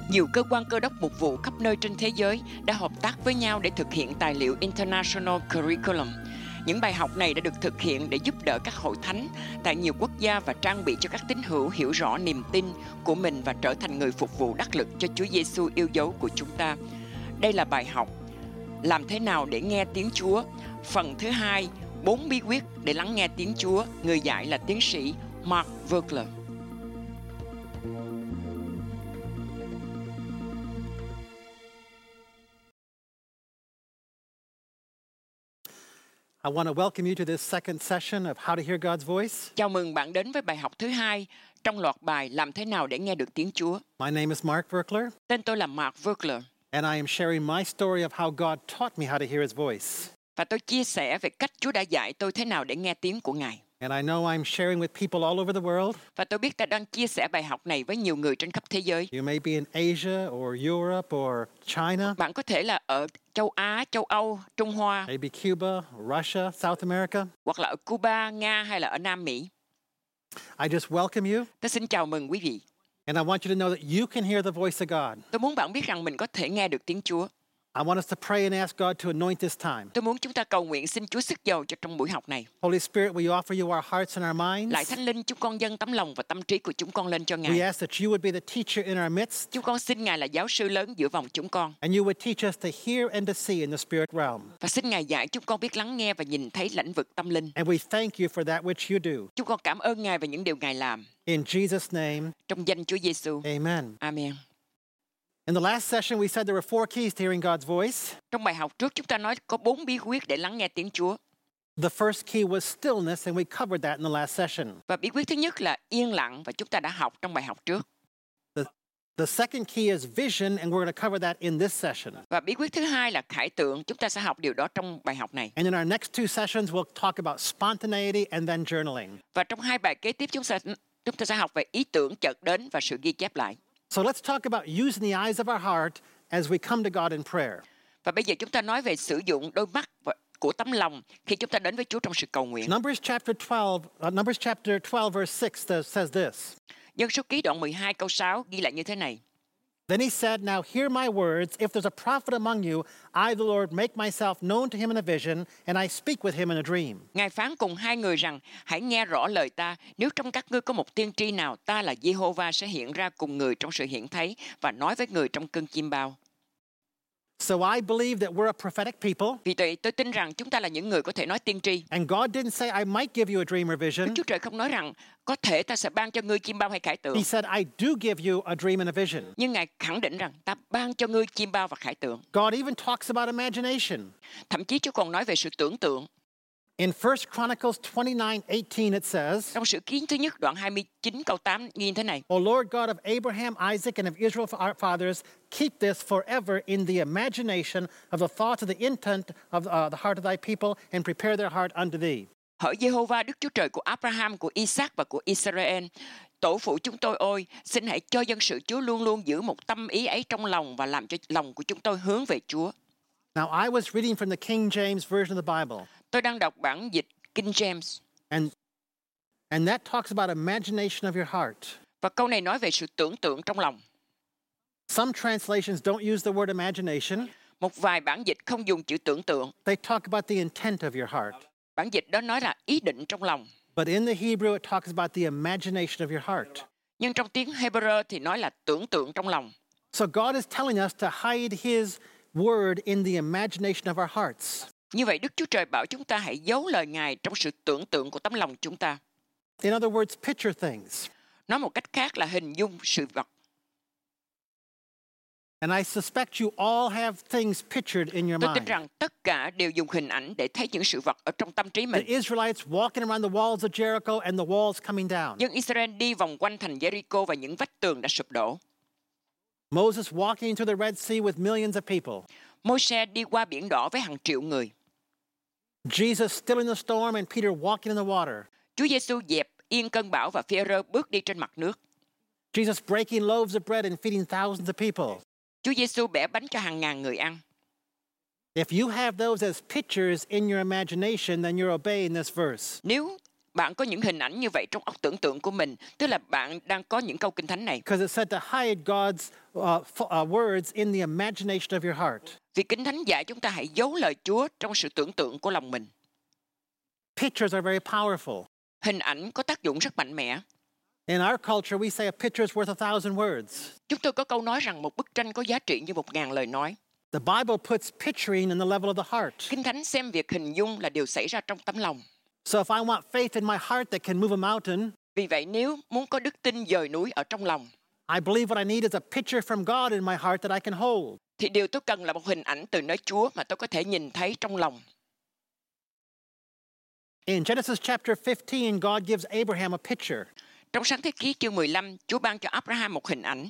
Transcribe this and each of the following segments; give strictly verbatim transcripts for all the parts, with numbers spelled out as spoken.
Nhiều cơ quan cơ đốc mục vụ khắp nơi trên thế giới đã hợp tác với nhau để thực hiện tài liệu International Curriculum. Những bài học này đã được thực hiện để giúp đỡ các hội thánh tại nhiều quốc gia và trang bị cho các tín hữu hiểu rõ niềm tin của mình và trở thành người phục vụ đắc lực cho Chúa Giêsu yêu dấu của chúng ta. Đây là bài học Làm thế nào để nghe tiếng Chúa, phần thứ hai, bốn bí quyết để lắng nghe tiếng Chúa. Người dạy là tiến sĩ Mark Virkler. I want to welcome you to this second session of How to Hear God's Voice. Chào mừng bạn đến với bài học thứ hai trong loạt bài Làm thế nào để nghe được tiếng Chúa. My name is Mark Virkler, Tên tôi là Mark Virkler. and I am sharing my story of how God taught me how to hear His voice. Và tôi chia sẻ về cách Chúa đã dạy tôi thế nào để nghe tiếng của Ngài. And I know I'm sharing with people all over the world. Và tôi biết ta đang chia sẻ bài học này với nhiều người trên khắp thế giới. You may be in Asia or Europe or China, Bạn có thể là ở châu Á, châu Âu, Trung Hoa, maybe Cuba, Russia, South America. hoặc là ở Cuba, Nga hay là ở Nam Mỹ. I just welcome you, Tôi xin chào mừng quý vị. and I want you to know that you can hear the voice of God. Tôi muốn bạn biết rằng mình có thể nghe được tiếng Chúa. I want us to pray and ask God to anoint this time. Tôi muốn chúng ta cầu nguyện xin Chúa sức dầu cho trong buổi học này. Holy Spirit, we offer you our hearts and our minds. Lại Thánh Linh, chúng con dâng tấm lòng và tâm trí của chúng con lên cho We Ngài. ask that you would be the teacher in our midst, Chúng con xin Ngài là giáo sư lớn giữa vòng chúng con. and you would teach us to hear and to see in the spirit realm. Và xin Ngài dạy chúng con biết lắng nghe và nhìn thấy lĩnh vực tâm linh. And we thank you for that which you do. Chúng con cảm ơn Ngài về những điều Ngài làm. In Jesus' name, Trong danh Chúa Giêsu. amen. Amen. In the last session, we said there were four keys to hearing God's voice. Trong bài học trước chúng ta nói có bốn bí quyết để lắng nghe tiếng Chúa. The first key was stillness, and we covered that in the last session. Và bí quyết thứ nhất là yên lặng và chúng ta đã học trong bài học trước. The, the second key is vision, and we're going to cover that in this session. Và bí quyết thứ hai là khải tượng, chúng ta sẽ học điều đó trong bài học này. And in our next two sessions, we'll talk about spontaneity and then journaling. Và trong hai bài kế tiếp chúng ta chúng ta sẽ học về ý tưởng chợt đến và sự ghi chép lại. So let's talk about using the eyes of our heart as we come to God in prayer. Và bây giờ chúng ta nói về sử dụng đôi mắt của tấm lòng khi chúng ta đến với Chúa trong sự cầu nguyện. Numbers chapter twelve, uh, Numbers chapter twelve, verse six th- says this. Dân số ký đoạn mười hai câu sáu ghi lại như thế này. Then he said, "Now hear my words. If there's a prophet among you, I, the Lord, make myself known to him in a vision, and I speak with him in a dream." Ngài phán cùng hai người rằng, hãy nghe rõ lời ta. Nếu trong các ngươi có một tiên tri nào, ta là Giê-hô-va sẽ hiện ra cùng người trong sự hiện thấy và nói với người trong cơn chim bao. So I believe that we're a prophetic people. Vì vậy tôi tin rằng chúng ta là những người có thể nói tiên tri. And God didn't say, "I might give you a dream or vision." Chúa Trời không nói rằng có thể ta sẽ ban cho ngươi chim bao hay khải tượng. He said, "I do give you a dream and a vision." Nhưng Ngài khẳng định rằng ta ban cho ngươi chim bao và khải tượng. God even talks about imagination. Thậm chí Chúa còn nói về sự tưởng tượng. In First Chronicles twenty-nine eighteen, it says, Trong sự kiến thứ nhất đoạn hai mươi chín câu tám ghi thế này. "O Lord God of Abraham, Isaac, and of Israel our fathers, keep this forever in the imagination of the thoughts of the intent of uh, the heart of thy people, and prepare their heart unto thee." Hỡi Giê-hô-va, Đức Chúa Trời của Abraham, của Isaac và của Israel, tổ phụ chúng tôi ôi, xin hãy cho dân sự Chúa luôn luôn giữ một tâm ý ấy trong lòng và làm cho lòng của chúng tôi hướng về Chúa. Now, I was reading from the King James version of the Bible, Tôi đang đọc bản dịch King James. and and that talks about imagination of your heart. Và câu này nói về sự tưởng tượng trong lòng. Some translations don't use the word imagination. Một vài bản dịch không dùng chữ tưởng tượng. They talk about the intent of your heart. Bản dịch đó nói là ý định trong lòng. But in the Hebrew, it talks about the imagination of your heart. Nhưng trong tiếng Hebrew thì nói là tưởng tượng trong lòng. So God is telling us to hide His word in the imagination of our hearts. Như vậy Đức Chúa Trời bảo chúng ta hãy giấu lời Ngài trong sự tưởng tượng của tấm lòng chúng ta. In other words, picture things. Nói một cách khác là hình dung sự vật. And I suspect you all have things pictured in your Tôi tin mind. rằng tất cả đều dùng hình ảnh để thấy những sự vật ở trong tâm trí The mình. Israelites walking around the walls of Jericho and the walls coming down. Dân Israel đi vòng quanh thành Jericho và những vách tường đã sụp đổ. Moses walking into the Red Sea with millions of people. Môi-se đi qua biển đỏ với hàng triệu người. Jesus stilling the storm and Peter walking in the water. Chúa Giêsu dẹp yên cơn bão và Phi-e-rơ bước đi trên mặt nước. Jesus breaking loaves of bread and feeding thousands of people. Chúa Giêsu bẻ bánh cho hàng ngàn người ăn. If you have those as pictures in your imagination, then you're obeying this verse. Nếu bạn có những hình ảnh như vậy trong óc tưởng tượng của mình, tức là bạn đang có những câu Kinh Thánh này. Because it said to hide God's uh, f- uh, words in the imagination of your heart. Vì Kinh Thánh dạy chúng ta hãy giấu lời Chúa trong sự tưởng tượng của lòng mình. Pictures are very powerful. Hình ảnh có tác dụng rất mạnh mẽ. In our culture, we say a picture is worth a thousand words. Chúng tôi có câu nói rằng một bức tranh có giá trị như một ngàn lời nói. The Bible puts picturing in the level of the heart. Kinh Thánh xem việc hình dung là điều xảy ra trong tấm lòng. So if I want faith in my heart that can move a mountain, Vì vậy nếu muốn có đức tin dời núi ở trong lòng, I believe what I need is a picture from God in my heart that I can hold. thì điều tôi cần là một hình ảnh từ nơi Chúa mà tôi có thể nhìn thấy trong lòng. In Genesis chapter fifteen, God gives Abraham a picture. Trong Sáng Thế Ký chương mười lăm, Chúa ban cho Abraham một hình ảnh.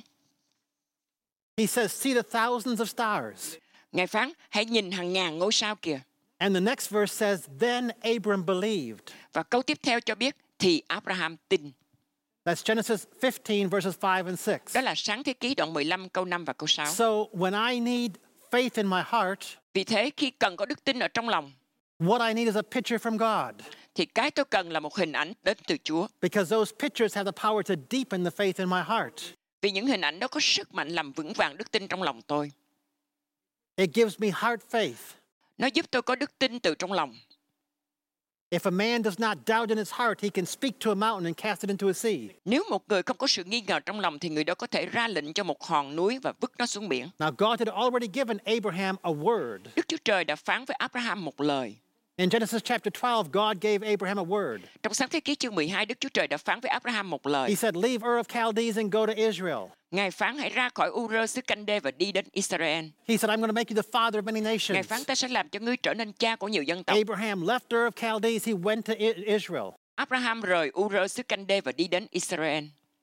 He says, see the thousands of stars. Ngài phán, hãy nhìn hàng ngàn ngôi sao kìa. And the next verse says, then Abram believed. Và câu tiếp theo cho biết, thì Abraham tin. That's Genesis fifteen, verses five and six. Đó là Sáng Thế Ký đoạn mười lăm câu năm và câu sáu. So when I need faith in my heart, Vì thế khi cần có đức tin ở trong lòng, what I need is a picture from God. thì cái tôi cần là một hình ảnh đến từ Chúa. Because those pictures have the power to deepen the faith in my heart. Vì những hình ảnh đó có sức mạnh làm vững vàng đức tin trong lòng tôi. It gives me heart faith. Nó giúp tôi có đức tin từ trong lòng. If a man does not doubt in his heart, he can speak to a mountain and cast it into a sea. Nếu một người không có sự nghi ngờ trong lòng thì người đó có thể ra lệnh cho một hòn núi và vứt nó xuống biển. Now, God had already given Abraham a word. Đức Chúa Trời đã phán với Abraham một lời. In Genesis chapter twelve, God gave Abraham a word. Trong Sáng Thế Ký chương mười hai, Đức Chúa Trời đã phán với Abraham một lời. He said, leave Ur of Chaldees and go to Israel. Ngài phán hãy ra khỏi Ur xứ Canh-đê và đi đến Israel. He said, I'm going to make you the father of many Ngài nations. phán ta sẽ làm cho ngươi trở nên cha của nhiều dân tộc. Abraham left Ur of Chaldees. He went to I- Israel. Abraham rời Ur xứ Canh-đê và đi đến Israel.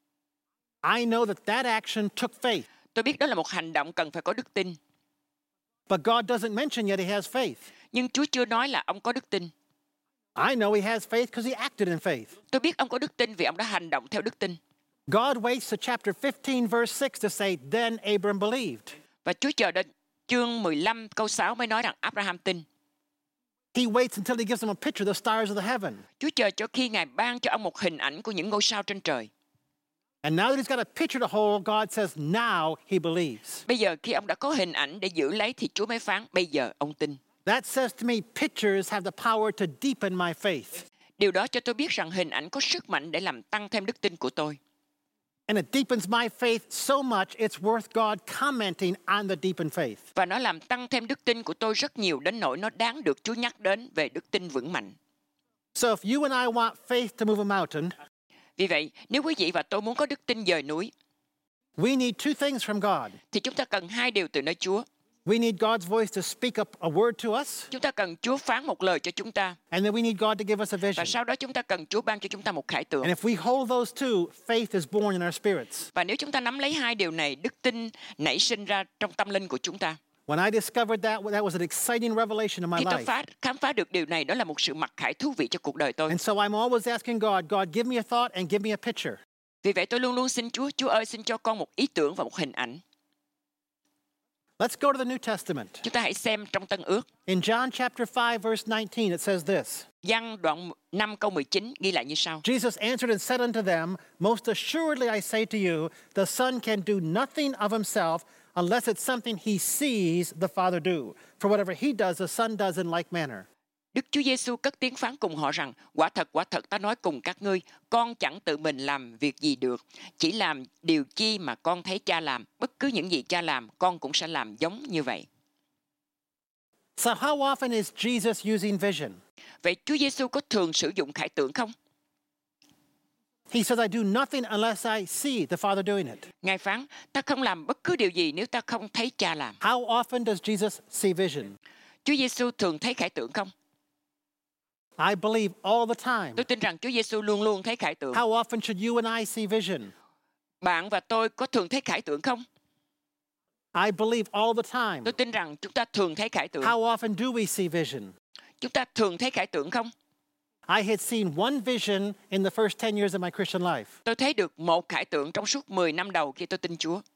I know that that action took faith. Tôi biết đó là một hành động cần phải có đức tin. But God doesn't mention yet he has faith. Nhưng Chúa chưa nói là ông có đức tin. I know he has faith because he acted in faith. Tôi biết ông có đức tin vì ông đã hành động theo đức tin. God waits to chapter fifteen, verse six to say, then Abram believed. Và Chúa chờ đến chương mười lăm câu sáu mới nói rằng Abraham tin. He waits until he gives him a picture of the stars of the heaven. Chúa chờ cho khi Ngài ban cho ông một hình ảnh của những ngôi sao trên trời. And now that he's got a picture to hold, God says, now he believes. Bây giờ khi ông đã có hình ảnh để giữ lấy thì Chúa mới phán, bây giờ ông tin. That says to me, pictures have the power to deepen my faith. Điều đó cho tôi biết rằng hình ảnh có sức mạnh để làm tăng thêm đức tin của tôi. And it deepens my faith so much, it's worth God commenting on the deepened faith. Và nó làm tăng thêm đức tin của tôi rất nhiều đến nỗi nó đáng được Chúa nhắc đến về đức tin vững mạnh. So if you and I want faith to move a mountain, Vì vậy, nếu quý vị và tôi muốn có đức tin dời núi, we need two things from God. thì chúng ta cần hai điều từ nơi Chúa. We need God's voice to speak up a word to us, Chúng ta cần Chúa phán một lời cho chúng ta. and then we need God to give us a Và vision. sau đó chúng ta cần Chúa ban cho chúng ta một khải tượng. And if we hold those two, faith is born in our spirits. Và nếu chúng ta nắm lấy hai điều này, đức tin nảy sinh ra trong tâm linh của chúng ta. When I discovered that, that was an exciting revelation in my Khi tôi life. phá, khám phá được điều này, đó là một sự mặc khải thú vị cho cuộc đời tôi. And so I'm always asking God, God, give me a thought and give me a picture. Vì vậy tôi luôn luôn xin Chúa, Chúa ơi xin cho con một ý tưởng và một hình ảnh. Let's go to the New Testament. Chúng ta hãy xem trong Tân Ước. In John chapter five, verse nineteen, it says this. Giăng đoạn năm câu mười chín ghi lại như sau. Jesus answered and said unto them, most assuredly I say to you, the Son can do nothing of himself unless it's something he sees the Father do. For whatever he does, the Son does in like manner. Đức Chúa Giêsu cất tiếng phán cùng họ rằng, quả thật, quả thật ta nói cùng các ngươi, con chẳng tự mình làm việc gì được, chỉ làm điều chi mà con thấy cha làm, bất cứ những gì cha làm, con cũng sẽ làm giống như vậy. So how often is Jesus using vision? Vậy Chúa Giêsu có thường sử dụng khải tượng không? He says, I do nothing unless I see the Father doing it. Ngài phán, ta không làm bất cứ điều gì nếu ta không thấy cha làm. How often does Jesus see vision? Chúa Giêsu thường thấy khải tượng không? I believe all the time. Tôi tin rằng Chúa Giêsu luôn luôn thấy khải tượng. How often should you and I see vision? Bạn và tôi có thường thấy khải tượng không? I believe all the time. Tôi tin rằng chúng ta thường thấy khải tượng. How often do we see vision? Chúng ta thường thấy khải tượng không? I had seen one vision in the first ten years of my Christian life. Tôi thấy được một khải tượng trong suốt mười năm đầu khi tôi tin Chúa.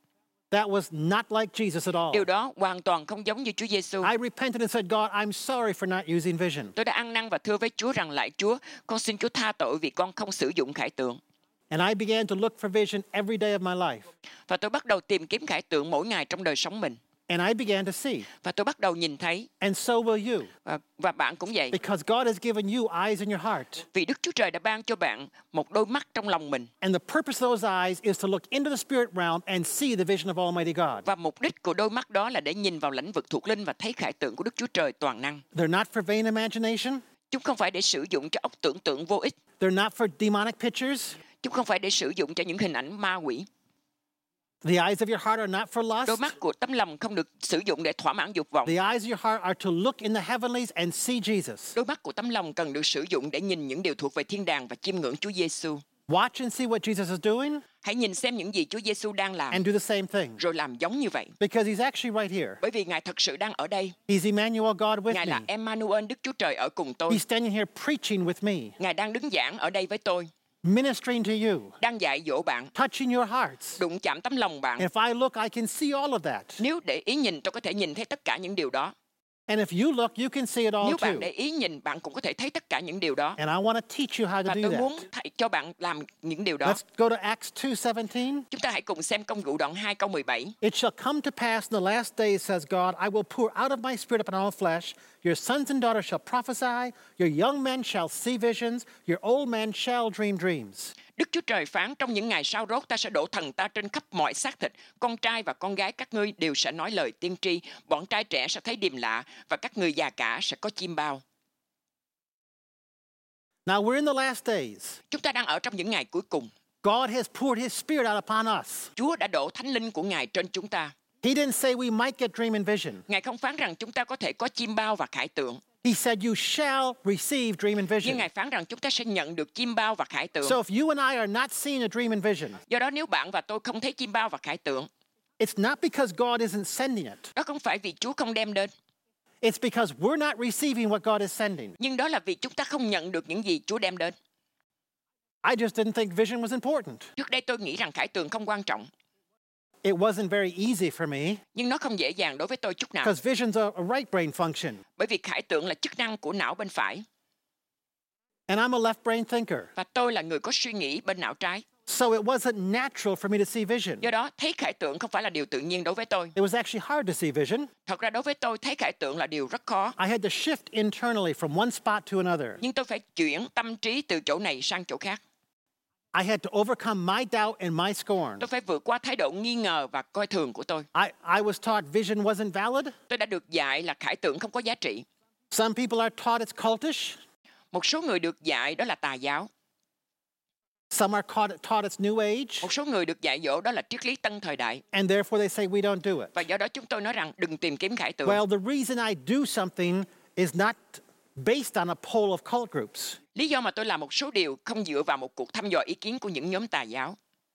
That was not like Jesus at all. Điều đó hoàn toàn không giống như Chúa Giêsu. I repented and said, God, I'm sorry for not using vision. Tôi đã ăn năn và thưa với Chúa rằng lạy Chúa, con xin Chúa tha tội vì con không sử dụng khải tượng. And I began to look for vision every day of my life. Và tôi bắt đầu tìm kiếm khải tượng mỗi ngày trong đời sống mình. And I began to see. Và tôi bắt đầu nhìn thấy. And so will you. Và, và bạn cũng vậy. Because God has given you eyes in your heart. Vì Đức Chúa Trời đã ban cho bạn một đôi mắt trong lòng mình. And the purpose of those eyes is to look into the spirit realm and see the vision of Almighty God. Và mục đích của đôi mắt đó là để nhìn vào lĩnh vực thuộc linh và thấy khải tượng của Đức Chúa Trời toàn năng. They're not for vain imagination. Chúng không phải để sử dụng cho óc tưởng tượng vô ích. They're not for demonic pictures. Chúng không phải để sử dụng cho những hình ảnh ma quỷ. The eyes of your heart are not for lust. Đôi mắt của tấm lòng không được sử dụng để thỏa mãn dục vọng. The eyes of your heart are to look in the heavenlies and see Jesus. Đôi mắt của tấm lòng cần được sử dụng để nhìn những điều thuộc về thiên đàng và chiêm ngưỡng Chúa Giêsu. Watch and see what Jesus is doing. Hãy nhìn xem những gì Chúa Giêsu đang làm. And do the same thing. Rồi làm giống như vậy. Because he's actually right here. Bởi vì Ngài thật sự đang ở đây. He's Emmanuel, God with Ngài me. là Emmanuel, Đức Chúa Trời ở cùng tôi. He's standing here preaching with me. Ngài đang đứng giảng ở đây với tôi. Ministering to you. Đang dạy dỗ bạn. Touching your hearts. Đụng chạm tấm lòng bạn. If I look, I can see all of that. Nếu để ý nhìn, tôi có thể nhìn thấy tất cả những điều đó. And if you look, you can see it all Nếu bạn too. để ý nhìn, bạn cũng có thể thấy tất cả những điều đó. And I want to teach you how to Và do tôi that. muốn thầy cho bạn làm những điều đó. Let's go to Acts two seventeen. Chúng ta hãy cùng xem Công vụ đoạn hai câu mười bảy. It shall come to pass in the last days, says God, I will pour out of my spirit upon all flesh. Your sons and daughters shall prophesy. Your young men shall see visions. Your old men shall dream dreams. Đức Chúa Trời phán trong những ngày sau rốt ta sẽ đổ thần ta trên khắp mọi xác thịt. Con trai và con gái các ngươi đều sẽ nói lời tiên tri. Bọn trai trẻ sẽ thấy điềm lạ và các người già cả sẽ có chim bao. Now we're in the last days. Chúng ta đang ở trong những ngày cuối cùng. God has poured his spirit out upon us. Chúa đã đổ thánh linh của Ngài trên chúng ta. He didn't say we might get dream and vision. Ngài không phán rằng chúng ta có thể có chim bao và khải tượng. He said you shall receive dream and Nhưng vision. Ngài phán rằng chúng ta sẽ nhận được chim bao và khải tượng. So if you and I are not seeing a dream and vision, Do đó nếu bạn và tôi không thấy chim bao và khải tượng, it's not because God isn't sending it. đó không phải vì Chúa không đem đến. It's because we're not receiving what God is sending. Nhưng đó là vì chúng ta không nhận được những gì Chúa đem đến. I just didn't think vision was important. Trước đây tôi nghĩ rằng khải tượng không quan trọng. It wasn't very easy for me Nhưng nó không dễ dàng đối với tôi chút nào. because vision's a, a right brain function. Bởi vì khải tượng là chức năng của não bên phải. And I'm a left brain thinker. Và tôi là người có suy nghĩ bên não trái. So it wasn't natural for me to see vision. Do đó, thấy khải tượng không phải là điều tự nhiên đối với tôi. It was actually hard to see vision. Thật ra đối với tôi, thấy khải tượng là điều rất khó. I had to shift internally from one spot to another. Nhưng tôi phải chuyển tâm trí từ chỗ này sang chỗ khác. I had to overcome my doubt and my scorn. Tôi phải vượt qua thái độ nghi ngờ và coi thường của tôi. I, I was taught vision wasn't valid. Tôi đã được dạy là khải tượng không có giá trị. Some people are taught it's cultish. Một số người được dạy đó là tà giáo. Some are taught, taught it's new age. Một số người được dạy dỗ đó là triết lý tân thời đại. And therefore they say we don't do it. Và do đó chúng tôi nói rằng đừng tìm kiếm khải tượng. Well, the reason I do something is not based on a poll of cult groups. Lý do mà tôi làm một số điều không dựa vào một cuộc thăm dò ý kiến của những nhóm tà giáo.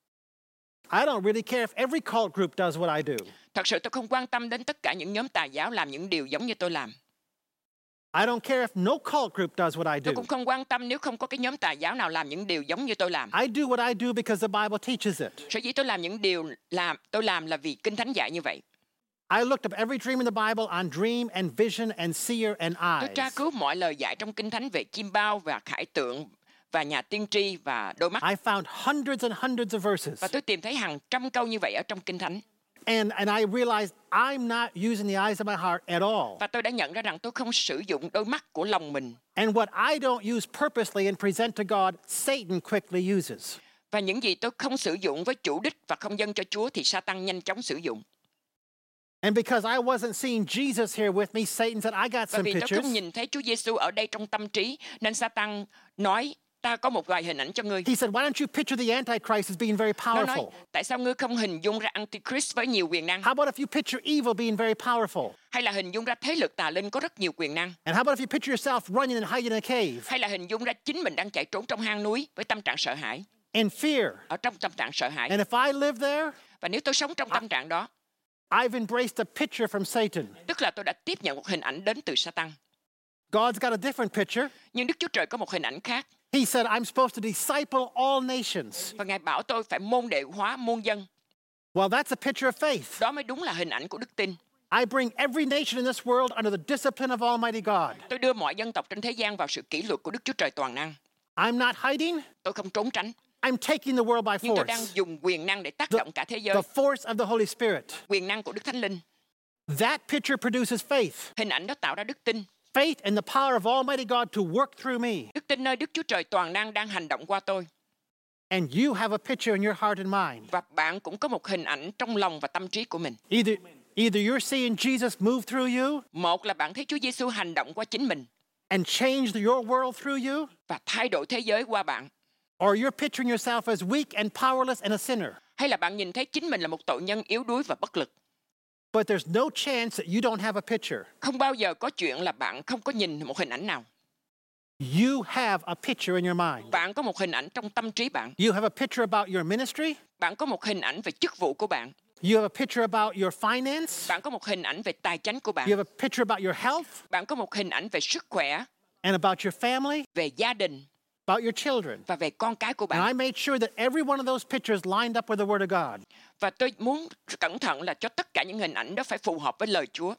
I don't really care if every cult group does what I do. Thật sự tôi không quan tâm đến tất cả những nhóm tà giáo làm những điều giống như tôi làm. I don't care if no cult group does what I Tôi do. cũng không quan tâm nếu không có cái nhóm tà giáo nào làm những điều giống như tôi làm. I do what I do because the Bible teaches it. Sở dĩ tôi làm những điều làm tôi làm là vì Kinh Thánh dạy như vậy. I looked up every dream in the Bible on dream and vision and seer and Tôi tra eyes. cứu mọi lời dạy trong Kinh Thánh về chim bao và khải tượng và nhà tiên tri và đôi mắt. I found hundreds and hundreds of verses. Và tôi tìm thấy hàng trăm câu như vậy ở trong Kinh Thánh. And, and I realized I'm not using the eyes of my heart at all. Và tôi đã nhận ra rằng tôi không sử dụng đôi mắt của lòng mình. And what I don't use purposely and present to God, Satan quickly uses. Và những gì tôi không sử dụng với chủ đích và không dâng cho Chúa thì Sa-tan nhanh chóng sử dụng. And because I wasn't seeing Jesus here with me, Satan said, I got Và some vì tôi pictures. không nhìn thấy Chúa Giêsu ở đây trong tâm trí, nên Sa-tan nói, ta có một vài hình ảnh cho ngươi. He said, why don't you picture the Antichrist as being very Nó nói, powerful? tại sao ngươi không hình dung ra Antichrist với nhiều quyền năng? How about if you picture evil being very powerful? Hay là hình dung ra thế lực tà linh có rất nhiều quyền năng? And how about if you picture yourself running and hiding in a cave Hay là hình dung ra chính mình đang chạy trốn trong hang núi với tâm trạng sợ hãi, in fear? ở trong tâm trạng sợ hãi. And if I live there, Và nếu tôi sống trong tâm trạng đó, I've embraced a picture from Satan. tức là tôi đã tiếp nhận một hình ảnh đến từ Sa-tan. God's got a different picture. Nhưng Đức Chúa Trời có một hình ảnh khác. He said, I'm supposed to disciple all nations. Và Ngài bảo tôi phải môn đệ hóa muôn dân. Well, that's a picture of faith. Đó mới đúng là hình ảnh của đức tin. I bring every nation in this world under the discipline of Almighty God. Tôi đưa mọi dân tộc trên thế gian vào sự kỷ luật của Đức Chúa Trời toàn năng. I'm not hiding. Tôi không trốn tránh. I'm taking the world by Nhưng tôi đang force. dùng quyền năng để tác The, động cả thế giới. the force of the Holy Spirit. Quyền năng của Đức Thánh Linh. That picture produces faith. Hình ảnh đó tạo ra đức tin. Faith in the power of Almighty God to work through me. Đức tin nơi Đức Chúa Trời toàn năng đang hành động qua tôi. And you have a picture in your heart and mind. Và bạn cũng có một hình ảnh trong lòng và tâm trí của mình. Either, either you're seeing Jesus move through you Một là bạn thấy Chúa Giêsu hành động qua chính mình and change your world through you, và thay đổi thế giới qua bạn. or you're picturing yourself as weak and powerless and a sinner. Hay là bạn nhìn thấy chính mình là một tội nhân yếu đuối và bất lực. But there's no chance that you don't have a picture. Không bao giờ có chuyện là bạn không có nhìn một hình ảnh nào. You have a picture in your mind. Bạn có một hình ảnh trong tâm trí bạn. You have a picture about your ministry. Bạn có một hình ảnh về chức vụ của bạn. You have a picture about your finance. Bạn có một hình ảnh về tài chính của bạn. You have a picture about your health Bạn có một hình ảnh về sức khỏe, and about your family, về gia đình about your children. và về con cái của And I bạn. made sure that every one of those pictures lined up with the Word of God. Và tôi muốn cẩn thận là cho tất cả những hình ảnh đó phải phù hợp với lời Chúa.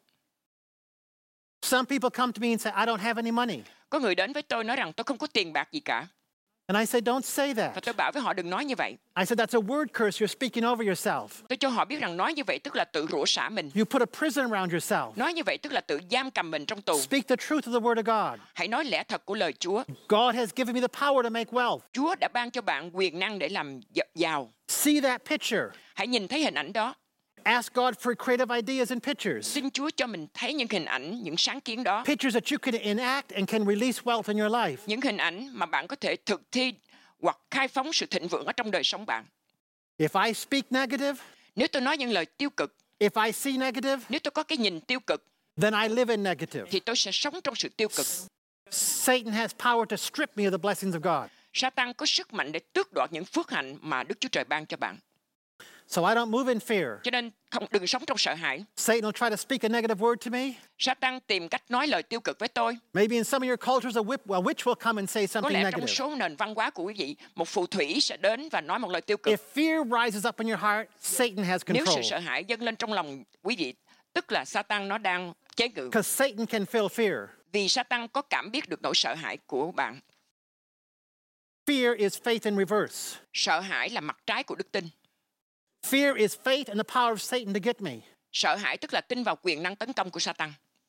Some people come to me and say, I don't have any money. Có người đến với tôi nói rằng tôi không có tiền bạc gì cả. And I say, don't say Và that. tôi bảo với họ đừng nói như vậy. I said, that's a word curse. You're speaking over yourself. Tôi cho họ biết rằng nói như vậy tức là tự rủa xả mình. You put a prison around yourself. Nói như vậy tức là tự giam cầm mình trong tù. Speak the truth of the Word of God. Hãy nói lẽ thật của lời Chúa. God has given me the power to make wealth. Chúa đã ban cho bạn quyền năng để làm giàu. See that picture. Hãy nhìn thấy hình ảnh đó. Ask God for creative ideas and pictures. Xin Chúa cho mình thấy những hình ảnh, những sáng kiến đó. Pictures that you can enact and can release wealth in your life. Những hình ảnh mà bạn có thể thực thi hoặc khai phóng sự thịnh vượng ở trong đời sống bạn. If I speak negative, Nếu tôi nói những lời tiêu cực, if I see negative, nếu tôi có cái nhìn tiêu cực, then I live in negative. thì tôi sẽ sống trong sự tiêu cực. Satan has power to strip me of the blessings of God. Satan có sức mạnh để tước đoạt những phước hạnh mà Đức Chúa Trời ban cho bạn. So I don't move in fear. Cho nên không đừng sống trong sợ hãi. Satan will try to speak a negative word to me. Satan tìm cách nói lời tiêu cực với tôi. Maybe in some of your cultures, a, whip, a witch will come and say Có something lẽ trong một negative. số nền văn hóa của quý vị, một phù thủy sẽ đến và nói một lời tiêu cực. If fear rises up in your heart, Satan has Nếu control. sự sợ hãi dâng lên trong lòng quý vị, tức là Satan nó đang chế ngự. Because Satan can feel fear. Vì Satan có cảm biết được nỗi sợ hãi của bạn. Fear is faith in reverse. Sợ hãi là mặt trái của đức tin. Fear is faith in the power of Satan to get me. Sợ hãi tức là tin vào quyền năng tấn công của Satan.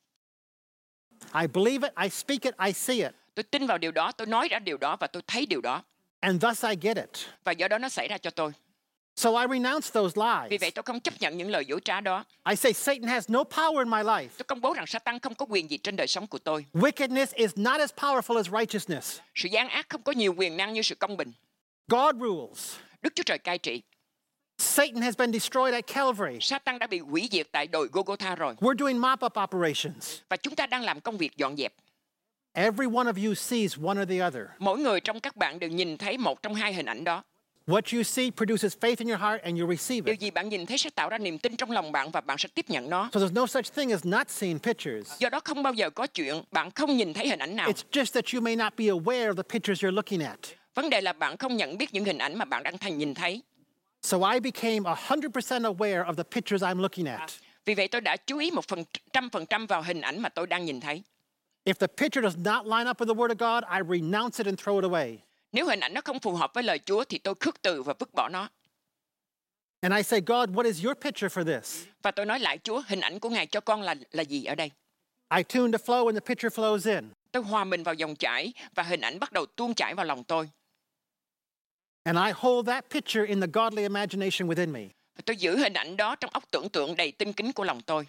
I believe it, I speak it, I see it. Tôi tin vào điều đó, tôi nói ra điều đó và tôi thấy điều đó. And thus I get it. Và do đó nó xảy ra cho tôi. So I renounce those Vì lies. vậy tôi không chấp nhận những lời dối trá đó. I say Satan has no power in my life. Tôi công bố rằng Satan không có quyền gì trên đời sống của tôi. Wickedness is not as powerful as righteousness. Sự gian ác không có nhiều quyền năng như sự công bình. God rules. Đức Chúa Trời cai trị. Satan has been destroyed at Calvary. Satan đã bị hủy diệt tại đồi Golgotha rồi. We're doing mop-up operations. Và chúng ta đang làm công việc dọn dẹp. Every one of you sees one or the other. Mỗi người trong các bạn đều nhìn thấy một trong hai hình ảnh đó. What you see produces faith in your heart and you receive Điều it. gì bạn nhìn thấy sẽ tạo ra niềm tin trong lòng bạn và bạn sẽ tiếp nhận nó. So there's no such thing as not seeing pictures. Do đó không bao giờ có chuyện bạn không nhìn thấy hình ảnh nào. It's just that you may not be aware of the pictures you're looking at. Vấn đề là bạn không nhận biết những hình ảnh mà bạn đang thành nhìn thấy. So I became one hundred percent aware of the pictures I'm looking at. Vì vậy tôi đã chú ý một phần trăm phần trăm vào hình ảnh mà tôi đang nhìn thấy. If the picture does not line up with the Word of God, I renounce it and throw it away. Nếu hình ảnh nó không phù hợp với lời Chúa thì tôi khước từ và vứt bỏ nó. And I say, God, what is your picture for this? Và tôi nói lại Chúa, hình ảnh của Ngài cho con là là gì ở đây? I tune the flow and the picture flows in. Tôi hòa mình vào dòng chảy và hình ảnh bắt đầu tuôn chảy vào lòng tôi. And I hold that picture in the godly imagination within me. Và tôi giữ hình ảnh đó trong óc tưởng tượng đầy tinh kính của lòng tôi.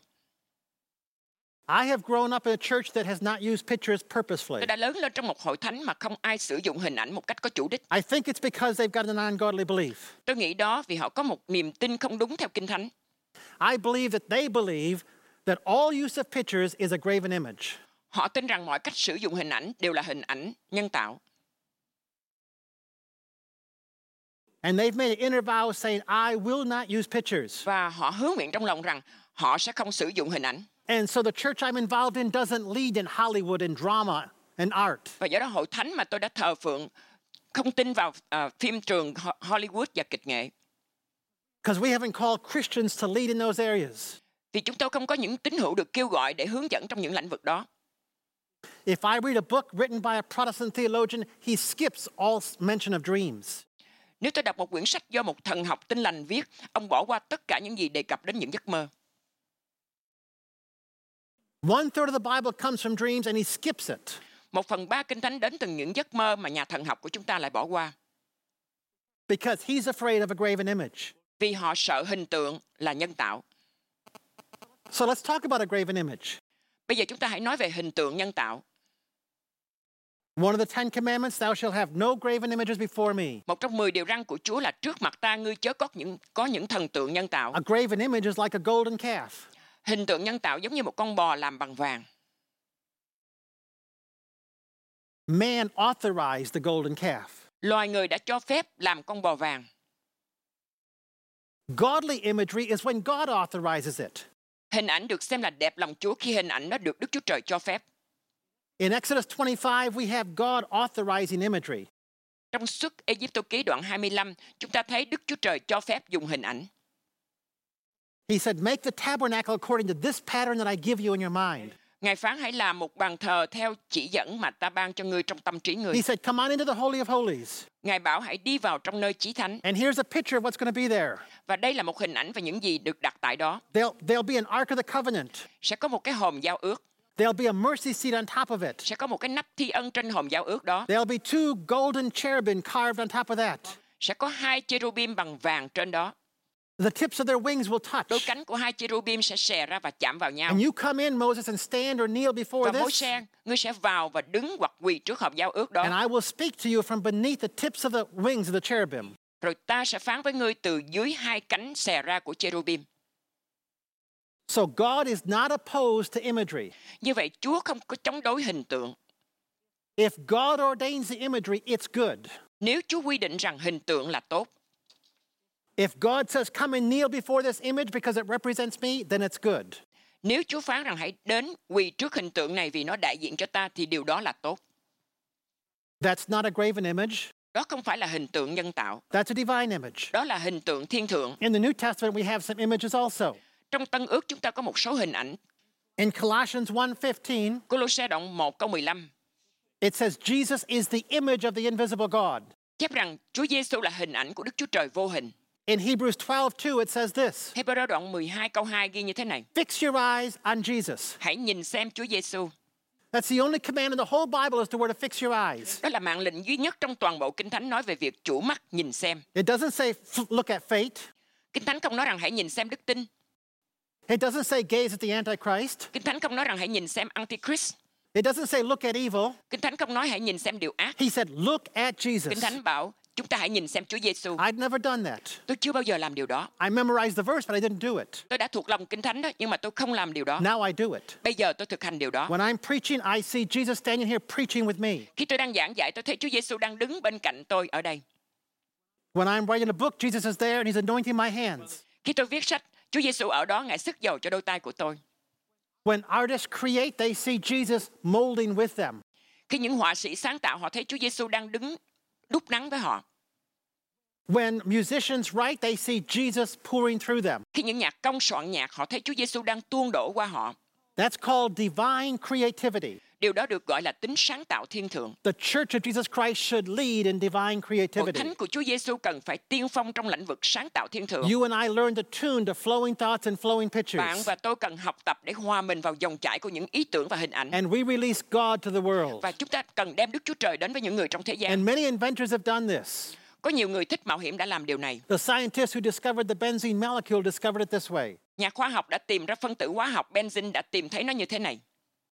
I have grown up in a church that has not used pictures purposefully. Tôi đã lớn lên trong một hội thánh mà không ai sử dụng hình ảnh một cách có chủ đích. I think it's because they've got an ungodly belief. Tôi nghĩ đó vì họ có một niềm tin không đúng theo Kinh Thánh. I believe that they believe that all use of pictures is a graven image. Họ tin rằng mọi cách sử dụng hình ảnh đều là hình ảnh nhân tạo. And they've made an inner vow saying, I will not use pictures. Và họ hứa nguyện trong lòng rằng họ sẽ không sử dụng hình ảnh. And so the church I'm involved in doesn't lead in Hollywood and drama and art. Và do đó hội thánh mà tôi đã thờ phượng không tin vào uh, phim trường Hollywood và kịch nghệ. Because we haven't called Christians to lead in those areas. Vì chúng tôi không có những tín hữu được kêu gọi để hướng dẫn trong những lĩnh vực đó. If I read a book written by a Protestant theologian, he skips all mention of dreams. Nếu tôi đọc một quyển sách do một thần học Tin Lành viết, ông bỏ qua tất cả những gì đề cập đến những giấc mơ. One third of the Bible comes from dreams and he skips it. Một phần ba Kinh Thánh đến từ những giấc mơ mà nhà thần học của chúng ta lại bỏ qua. Because he's afraid of a graven image. Vì họ sợ hình tượng là nhân tạo. So let's talk about a graven image. Bây giờ chúng ta hãy nói về hình tượng nhân tạo. One of the Ten Commandments, thou shalt have no graven images before me. Một trong mười điều răn của Chúa là trước mặt ta ngươi chớ có những có những thần tượng nhân tạo. A graven image is like a golden calf. Hình tượng nhân tạo giống như một con bò làm bằng vàng. Man authorized the golden calf. Loài người đã cho phép làm con bò vàng. Godly imagery is when God authorizes it. Hình ảnh được xem là đẹp lòng Chúa khi hình ảnh nó được Đức Chúa Trời cho phép. In Exodus twenty-five, we have God authorizing imagery. Trong Xuất Ê-díp-tô ký đoạn hai mươi lăm, chúng ta thấy Đức Chúa Trời cho phép dùng hình ảnh. He said, make the tabernacle according to this pattern that I give you in your mind. Ngài phán hãy làm một bàn thờ theo chỉ dẫn mà ta ban cho ngươi trong tâm trí ngươi. He said, come on into the Holy of Holies. Ngài bảo hãy đi vào trong nơi chí thánh. And here's a picture of what's going to be there. Và đây là một hình ảnh về những gì được đặt tại đó. There'll, there'll be an Ark of the Covenant. Sẽ có một cái hòm giao ước. There'll be a mercy seat on top of it. Sẽ có một cái nắp thi ân trên hòm giao ước đó. There'll be two golden cherubim carved on top of that. Sẽ có hai cherubim bằng vàng trên đó. The tips of their wings will touch. Đôi cánh của hai cherubim sẽ xè ra và chạm vào nhau. And you come in, Moses, and stand or kneel before Và this. Môi-se, ngươi sẽ vào và đứng hoặc quỳ trước hòm giao ước đó. And I will speak to you from beneath the tips of the wings of the cherubim. Rồi ta sẽ phán với ngươi từ dưới hai cánh xè ra của cherubim. So God is not opposed to imagery. Như vậy Chúa không có chống đối hình tượng. If God ordains the imagery, it's good. Nếu Chúa quy định rằng hình tượng là tốt. If God says, come and kneel before this image because it represents me, then it's good. Nếu Chúa phán rằng hãy đến quỳ trước hình tượng này vì nó đại diện cho ta thì điều đó là tốt. That's not a graven image. Đó không phải là hình tượng nhân tạo. That's a divine image. Đó là hình tượng thiên thượng. In the New Testament, we have some images also. Trong Tân ước chúng ta có một số hình ảnh. In Colossians one fifteen, Cô-lô-se đoạn một câu mười lăm. it says Jesus is the image of the invisible God. Chép rằng Chúa Giêsu là hình ảnh của Đức Chúa Trời vô hình. In Hebrews twelve two, it says this. Hebrew đoạn mười hai câu hai ghi như thế này. Fix your eyes on Jesus. Hãy nhìn xem Chúa Giêsu. That's the only command in the whole Bible as to where to fix your eyes. Đó là mạng lệnh duy nhất trong toàn bộ Kinh Thánh nói về việc chủ mắt nhìn xem. It doesn't say f- look at fate. Kinh Thánh không nói rằng hãy nhìn xem đức tin. It doesn't say gaze at the Antichrist. Kinh Thánh không nói rằng hãy nhìn xem Antichrist. It doesn't say look at evil. Kinh Thánh không nói hãy nhìn xem điều ác. He said look at Kinh Jesus. Thánh bảo chúng ta hãy nhìn xem Chúa Giêsu. I'd never done that. Tôi chưa bao giờ làm điều đó. I memorized the verse, but I didn't do it. Tôi đã thuộc lòng Kinh Thánh đó, nhưng mà tôi không làm điều đó. Now I do it. Bây giờ tôi thực hành điều đó. When I'm preaching, I see Jesus standing here preaching with me. Khi tôi đang giảng dạy, tôi thấy Chúa Giêsu đang đứng bên cạnh tôi ở đây. When I'm writing a book, Jesus is there and he's anointing my hands. Khi tôi viết sách, Chúa Giêsu ở đó, Ngài sức dầu cho đôi tay của tôi. When artists create, they see Jesus molding with them. Khi những họa sĩ sáng tạo, họ thấy Chúa Giêsu đang đứng đúc nắn với họ. When musicians write, they see Jesus pouring through them. Khi những nhạc công soạn nhạc, họ thấy Chúa Giêsu đang tuôn đổ qua họ. That's called divine creativity. Điều đó được gọi là tính sáng tạo thiên thượng. The Church of Jesus Christ should lead in divine Hội creativity. thánh của Chúa Giêsu cần phải tiên phong trong lĩnh vực sáng tạo thiên thượng. You and I learn to tune to flowing thoughts and flowing Bạn pictures. và tôi cần học tập để hòa mình vào dòng chảy của những ý tưởng và hình ảnh. And we release God to the world. Và chúng ta cần đem Đức Chúa Trời đến với những người trong thế gian. And many inventors have done this. Có nhiều người thích mạo hiểm đã làm điều này. The scientists who discovered the benzene molecule discovered it this way. Nhà khoa học đã tìm ra phân tử hóa học benzene, đã tìm thấy nó như thế này.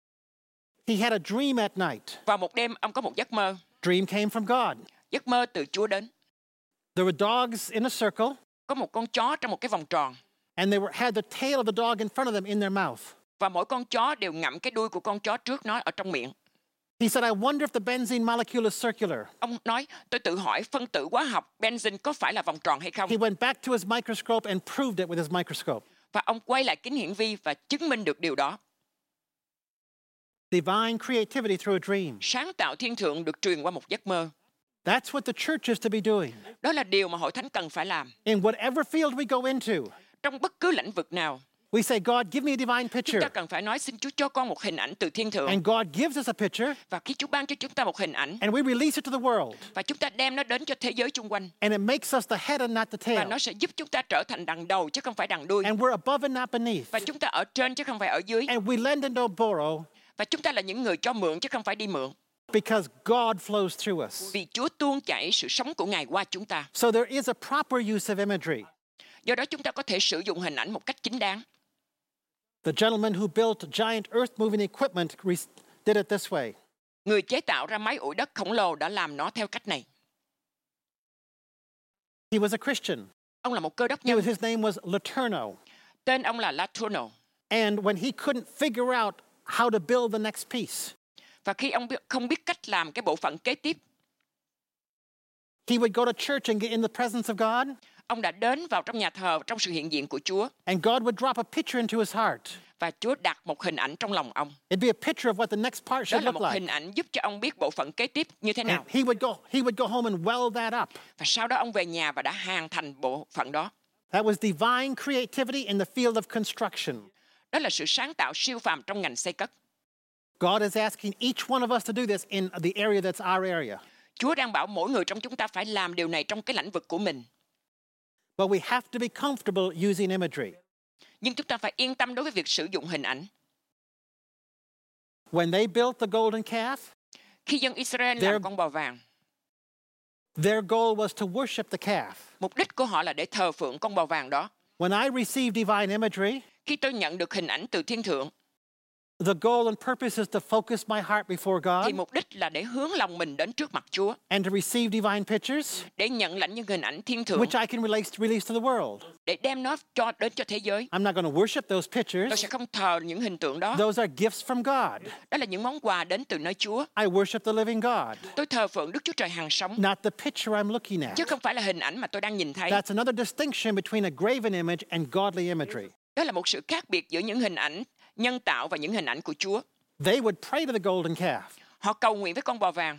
He had a dream at night. Vào một đêm, ông có một giấc mơ. Dream came from God. Giấc mơ từ Chúa đến. There were dogs in a circle, Có một con chó trong một cái vòng tròn. and they were, had the tail of the dog in front of them in their mouth. Và mỗi con chó đều ngậm cái đuôi của con chó trước nó ở trong miệng. He said, I wonder if the benzene molecule is circular. Ông nói, tôi tự hỏi phân tử hóa học benzene có phải là vòng tròn hay không? He went back to his microscope and proved it with his microscope. Và ông quay lại kính hiển vi và chứng minh được điều đó. Divine creativity through a dream. Sáng tạo thiên thượng được truyền qua một giấc mơ. That's what the church is to be doing. Đó là điều mà hội thánh cần phải làm. In whatever field we go into, Trong bất cứ lĩnh vực nào, we say, God, give me a divine chúng picture. ta cần phải nói xin Chúa cho con một hình ảnh từ thiên thượng. And God gives us a picture, Và khi Chúa ban cho chúng ta một hình ảnh, and we release it to the world. và chúng ta đem nó đến cho thế giới xung quanh, And it makes us the head and not the và tail. nó sẽ giúp chúng ta trở thành đằng đầu chứ không phải đằng đuôi. And we're above and not beneath. Và chúng ta ở trên chứ không phải ở dưới. And we lend and don't borrow Và chúng ta là những người cho mượn chứ không phải đi mượn. because God flows through us. Vì Chúa tuôn chảy sự sống của Ngài qua chúng ta. So there is a proper use of imagery. Do đó chúng ta có thể sử dụng hình ảnh một cách chính đáng. The gentleman who built giant earth-moving equipment re- did it this way. Người chế tạo ra máy ủi đất khổng lồ đã làm nó theo cách này. He was a Christian. Ông là một cơ đốc He nhân. was, his name was Laterno. Tên ông là Latourneau. And when he couldn't figure out how to build the next piece, Và khi ông biết- không biết cách làm cái bộ phận kế tiếp, he would go to church and get in the presence of God, ông đã đến vào trong nhà thờ trong sự hiện diện của Chúa. and God would drop a picture into his heart. Và Chúa đặt một hình ảnh trong lòng ông. It'd be a picture of what the next part Đó should là look một like. hình ảnh giúp cho ông biết bộ phận kế tiếp như thế nào. And he would go, he would go home and weld that up. Và sau đó ông về nhà và đã hoàn thành bộ phận đó. That was divine creativity in the field of construction. Đó là sự sáng tạo siêu phàm trong ngành xây cất. God is asking each one of us to do this in the area that's our area. Chúa đang bảo mỗi người trong chúng ta phải làm điều này trong cái lĩnh vực của mình. But we have to be comfortable using imagery. Nhưng chúng ta phải yên tâm đối với việc sử dụng hình ảnh. When they built the golden calf, Khi dân Israel They're- làm con bò vàng, their goal was to worship the calf. mục đích của họ là để thờ phượng con bò vàng đó. When I receive divine imagery, Khi tôi nhận được hình ảnh từ thiên thượng, the goal and purpose is to focus my heart before thì God mục đích là để hướng lòng mình đến trước mặt Chúa, and to receive divine pictures, để nhận lãnh những hình ảnh thiên thượng, which I can release, release to the world. để đem nó cho đến cho thế giới. I'm not going to worship those Tôi pictures. sẽ không thờ những hình tượng đó. Those are gifts from God. Đó là những món quà đến từ nơi Chúa. I worship the living God, Tôi thờ phượng Đức Chúa Trời hằng sống, not the picture I'm looking at. chứ không phải là hình ảnh mà tôi đang nhìn thấy. That's another distinction between a graven image and godly imagery. Đó là một sự khác biệt giữa những hình ảnh nhân tạo và những hình ảnh của Chúa. They would pray to the golden calf. Họ cầu nguyện với con bò vàng.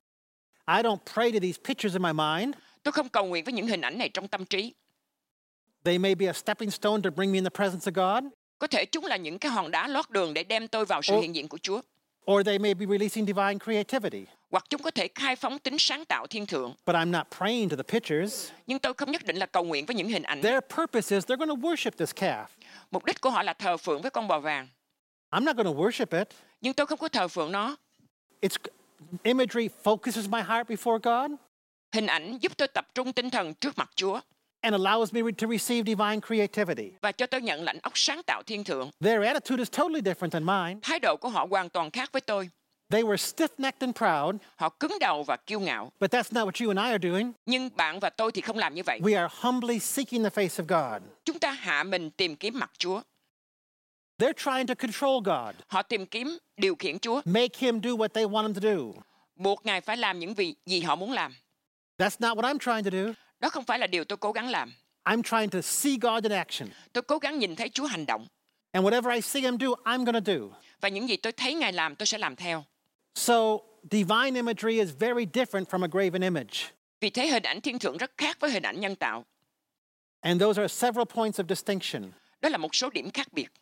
I don't pray to these pictures in my mind. Tôi không cầu nguyện với những hình ảnh này trong tâm trí. They may be a stepping stone to bring me in the presence of God, Có thể chúng là những cái hòn đá lót đường để đem tôi vào sự Ô- hiện diện của Chúa. or they may be releasing divine creativity. Hoặc chúng có thể khai phóng tính sáng tạo thiên thượng. But I'm not praying to the pictures. Nhưng tôi không nhất định là cầu nguyện với những hình ảnh. Their purpose is they're going to worship this calf. Mục đích của họ là thờ phượng với con bò vàng. I'm not going to worship it. Nhưng tôi không có thờ phượng nó. It's imagery focuses my heart before God Hình ảnh giúp tôi tập trung tinh thần trước mặt Chúa and allows me to receive divine creativity. và cho tôi nhận lãnh óc sáng tạo thiên thượng. Their attitude is totally different than mine. Thái độ của họ hoàn toàn khác với tôi. They were stiff-necked and proud, Họ cứng đầu và kiêu ngạo. but that's not what you and I are doing. Nhưng bạn và tôi thì không làm như vậy. We are humbly seeking the face of God. Chúng ta hạ mình tìm kiếm mặt Chúa. They're trying to control God, Họ tìm kiếm điều khiển Chúa, make him do what they want him to do. buộc Ngài phải làm những việc gì họ muốn làm. That's not what I'm trying to do. Đó không phải là điều tôi cố gắng làm. I'm trying to see God in action. Tôi cố gắng nhìn thấy Chúa hành động. And whatever I see him do, I'm going to do. Và những gì tôi thấy Ngài làm tôi sẽ làm theo. So divine imagery is very different from a graven image. Vì thế hình ảnh thiên thượng rất khác với hình ảnh nhân tạo. And those are several points of distinction. Đó là một số điểm khác biệt.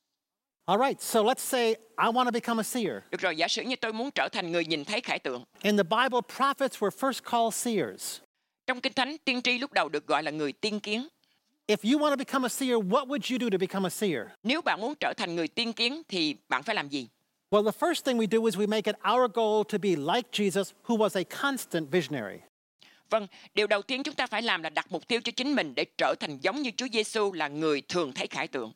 All right, so let's say I want to become a seer. Được rồi, giả sử như tôi muốn trở thành người nhìn thấy khải tượng. In the Bible, prophets were first called seers. Trong Kinh Thánh, tiên tri lúc đầu được gọi là người tiên kiến. If you want to become a seer, what would you do to become a seer? Nếu bạn muốn trở thành người tiên kiến thì bạn phải làm gì? Well, the first thing we do is we make it our goal to be like Jesus, who was a constant visionary. Vâng, điều đầu tiên chúng ta phải làm là đặt mục tiêu cho chính mình để trở thành giống như Chúa Giêsu là người thường thấy khải tượng.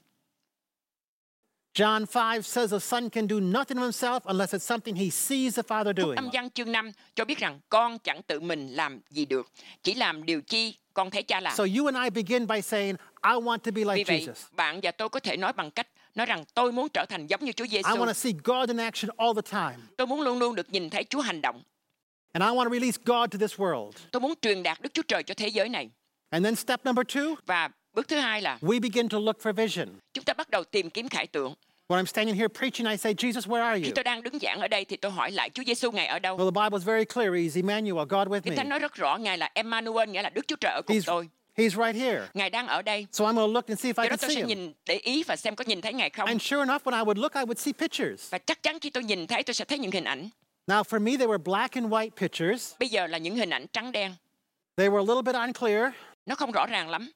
John five says the Son can do nothing of himself unless it's something he sees the Father doing. Âm Giăng chương năm cho biết rằng con chẳng tự mình làm gì được, chỉ làm điều chi con thấy Cha làm. So you and I begin by saying, I want to be Vì like vậy, Jesus. bạn và tôi có thể nói bằng cách nói rằng tôi muốn trở thành giống như Chúa I Giêsu. want to see God in action all the time. Tôi muốn luôn luôn được nhìn thấy Chúa hành động. And I want to release God to this world. Tôi muốn truyền đạt Đức Chúa Trời cho thế giới này. And then step number two, Và bước thứ hai là we begin to look for vision. chúng ta bắt đầu tìm kiếm khải tượng. When I'm standing here preaching, I say, Jesus, where are Khi you? tôi đang đứng giảng ở đây thì tôi hỏi lại Chúa Giêsu Ngài ở đâu? Well, the Bible is very clear. He's Emmanuel, God with Kinh me. Thánh nói rất rõ Ngài là Emmanuel, nghĩa là Đức Chúa Trời ở cùng He's, tôi. he's right here. Ngài đang ở đây. So I'm going to look and see if I Do đó can tôi see sẽ him. nhìn để ý và xem có nhìn thấy Ngài không. And sure enough, when I would look, I would see pictures. Và chắc chắn khi tôi nhìn thấy tôi sẽ thấy những hình ảnh. Now, for me, they were black and white pictures. Bây giờ là những hình ảnh trắng đen. They were a little bit unclear. Nó không rõ ràng lắm.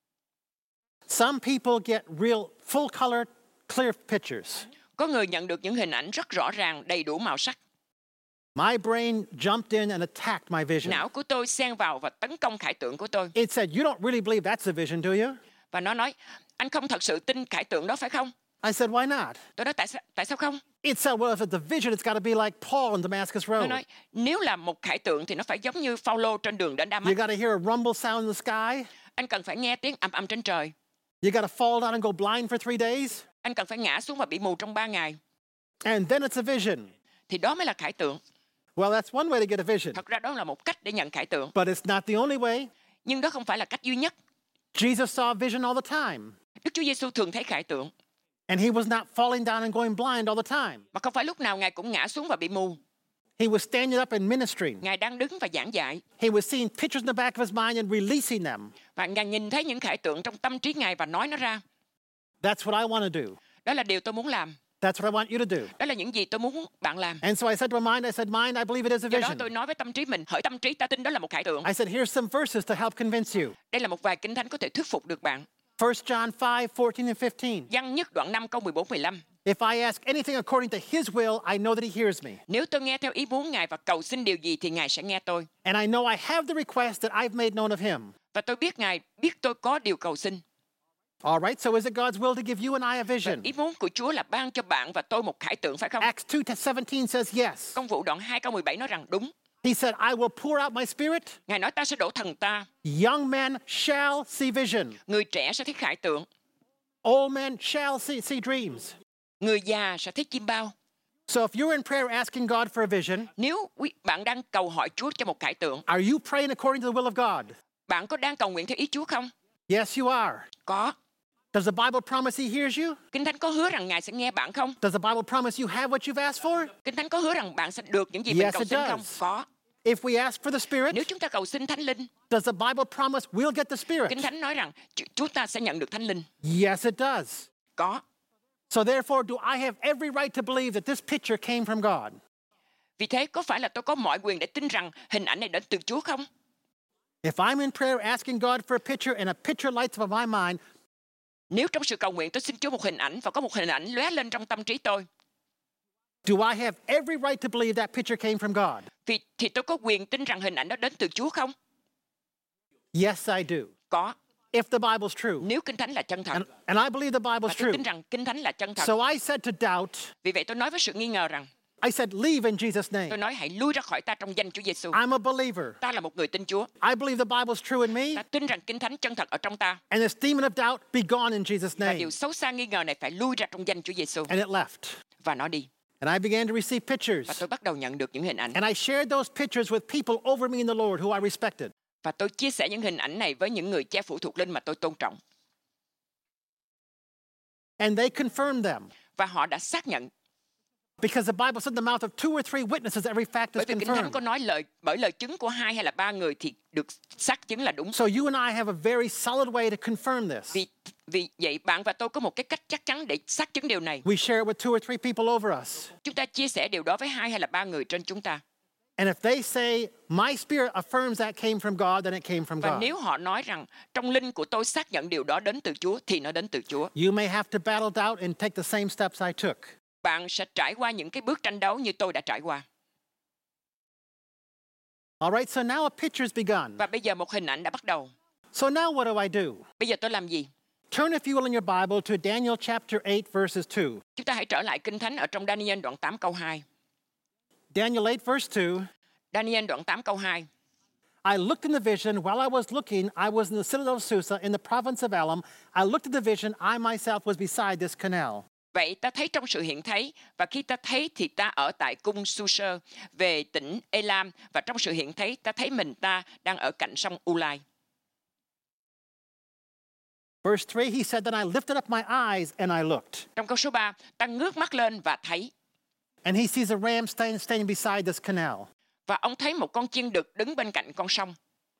Some people get real full color, clear pictures. Có người nhận được những hình ảnh rất rõ ràng, đầy đủ màu sắc. My brain jumped in and attacked my vision. Não của tôi xen vào và tấn công khải tượng của tôi. It said, you don't really believe that's a vision, do you? Và nó nói, anh không thật sự tin khải tượng đó phải không? I said, why not? Tôi nói, tại sao, tại sao không? It said, well, if it's a vision, it's got to be like Paul on Damascus Nó Road. nói, nếu là một khải tượng thì nó phải giống như Phaolô trên đường đến Đa You Mách. got to hear a rumble sound in the sky. Anh cần phải nghe tiếng ầm ầm trên trời. You got to fall down and go blind for three days. Anh cần phải ngã xuống và bị mù trong ba ngày. And then it's a vision. Thì đó mới là khải tượng. Well, that's one way to get a vision. Thật ra đó là một cách để nhận khải tượng. But it's not the only way. Nhưng đó không phải là cách duy nhất. Jesus saw vision all the time. Đức Chúa Giêsu thường thấy khải tượng. And he was not falling down and going blind all the time. Mà không phải lúc nào Ngài cũng ngã xuống và bị mù. He was standing up and ministering. Ngài đang đứng và giảng dạy. He was seeing pictures in the back of his mind and releasing them. Và Ngài nhìn thấy những khải tượng trong tâm trí Ngài và nói nó ra. That's what I want to do. Đó là điều tôi muốn làm. That's what I want you to do. Đó là những gì tôi muốn bạn làm. And so I said to my mind, I said, mind, I believe it is a Do đó vision. tôi nói với tâm trí mình, hỡi tâm trí ta tin đó là một khải tượng. I said, here's some verses to help convince you. Đây là một vài kinh thánh có thể thuyết phục được bạn. First John five, fourteen and fifteen. Giăng nhất đoạn năm câu mười bốn mười lăm. If I ask anything according to his will, I know that he hears me. Nếu tôi nghe theo ý muốn Ngài và cầu xin điều gì thì Ngài sẽ nghe tôi. And I know I have the request that I've made known of him. Và tôi biết Ngài biết tôi có điều cầu xin. All right, so is it God's will to give you and I a Và vision? ý muốn của Chúa là ban cho bạn và tôi một khải tượng phải không? Acts two seventeen says yes. Công vụ đoạn hai câu mười bảy nói rằng đúng. He said, I will pour out my spirit. Ngài nói ta sẽ đổ thần ta. Young men shall see vision. Người trẻ sẽ thấy khải tượng. Old men shall see, see dreams. Người già sẽ thấy chim bao. So if you're in prayer asking God for a vision, Nếu quý- bạn đang cầu hỏi Chúa cho một khải tượng, are you praying according to the will of God? bạn có đang cầu nguyện theo ý Chúa không? Yes, you are. Có. Does the Bible promise he hears you? Kinh Thánh có hứa rằng Ngài sẽ nghe bạn không? Does the Bible promise you have what you've asked for? Kinh Thánh có hứa rằng bạn sẽ được những gì mình Yes, cầu it xin không? does. Có. If we ask for the Spirit, Nếu chúng ta cầu xin Thánh Linh, does the Bible promise we'll get the Spirit? Kinh Thánh nói rằng ch- chúng ta sẽ nhận được Thánh Linh. Yes, it does. Có. So therefore, do I have every right to believe that this picture came from God? Vì thế có phải là tôi có mọi quyền để tin rằng hình ảnh này đến từ Chúa không? If I'm in prayer asking God for a picture and a picture lights up in my mind, Nếu trong sự cầu nguyện tôi xin Chúa một hình ảnh và có một hình ảnh lóe lên trong tâm trí tôi, do I have every right to believe that picture came from God? vì thì tôi có quyền tin rằng hình ảnh đó đến từ Chúa không? Yes, I do. Có. If the Bible's true. Nếu Kinh Thánh là chân thật. And, and I believe the Và Bible's tôi true. tin rằng Kinh Thánh là chân thật. So I said to doubt, Vì vậy tôi nói với sự nghi ngờ rằng, I said, leave in Jesus' tôi name. nói hãy lui ra khỏi ta trong danh Chúa Giêsu. I'm a believer. Ta là một người tin Chúa. I believe the Bible's true in me. Ta tin rằng Kinh Thánh chân thật ở trong ta. And this demon of doubt be gone in Jesus' Và name. điều xấu xa nghi ngờ này phải lui ra trong danh Chúa Giêsu. And it left. Và nó đi. And I began to receive Và pictures. tôi bắt đầu nhận được những hình ảnh. And I shared those pictures with people over me in the Lord who I respected. Và tôi chia sẻ những hình ảnh này với những người cha phụ thuộc linh mà tôi tôn trọng. And they confirmed them. Và họ đã xác nhận. Because the Bible said in the mouth of two or three witnesses, every fact is Bởi vì Kinh Thánh confirmed. có nói lời bởi lời chứng của hai hay là ba người thì được xác chứng là đúng. So you and I have a very solid way to confirm this. Vì vì vậy bạn và tôi có một cái cách chắc chắn để xác chứng điều này. We share it with two or three people over us. Chúng ta chia sẻ điều đó với hai hay là ba người trên chúng ta. And if they say, my spirit affirms that came from God, then it came from Và God. nếu họ nói rằng trong linh của tôi xác nhận điều đó đến từ Chúa thì nó đến từ Chúa. You may have to battle doubt and take the same steps I took. Bạn sẽ trải qua những cái bước tranh đấu như tôi đã trải qua. All right, so now a picture's begun. Và bây giờ một hình ảnh đã bắt đầu. So now what do I do? Bây giờ tôi làm gì? Turn, if you will, in your Bible to Daniel chapter eight, verses two. Chúng ta hãy trở lại Kinh Thánh ở trong Daniel đoạn tám câu hai. Daniel eight, verse two. Daniel đoạn tám câu hai. I looked in the vision. While I was looking, I was in the citadel of Susa in the province of Elam. I looked at the vision. I myself was beside this canal. Vậy ta thấy trong sự hiện thấy, và khi ta thấy thì ta ở tại cung Su-sơ về tỉnh Elam, và trong sự hiện thấy ta thấy mình ta đang ở cạnh sông U-lai. Verse three, he said, then I lifted up my eyes and I looked. Trong câu số ba, ta ngước mắt lên và thấy. And he sees a ram stand, standing beside this canal. Và ông thấy một con chiên đực đứng bên cạnh con sông.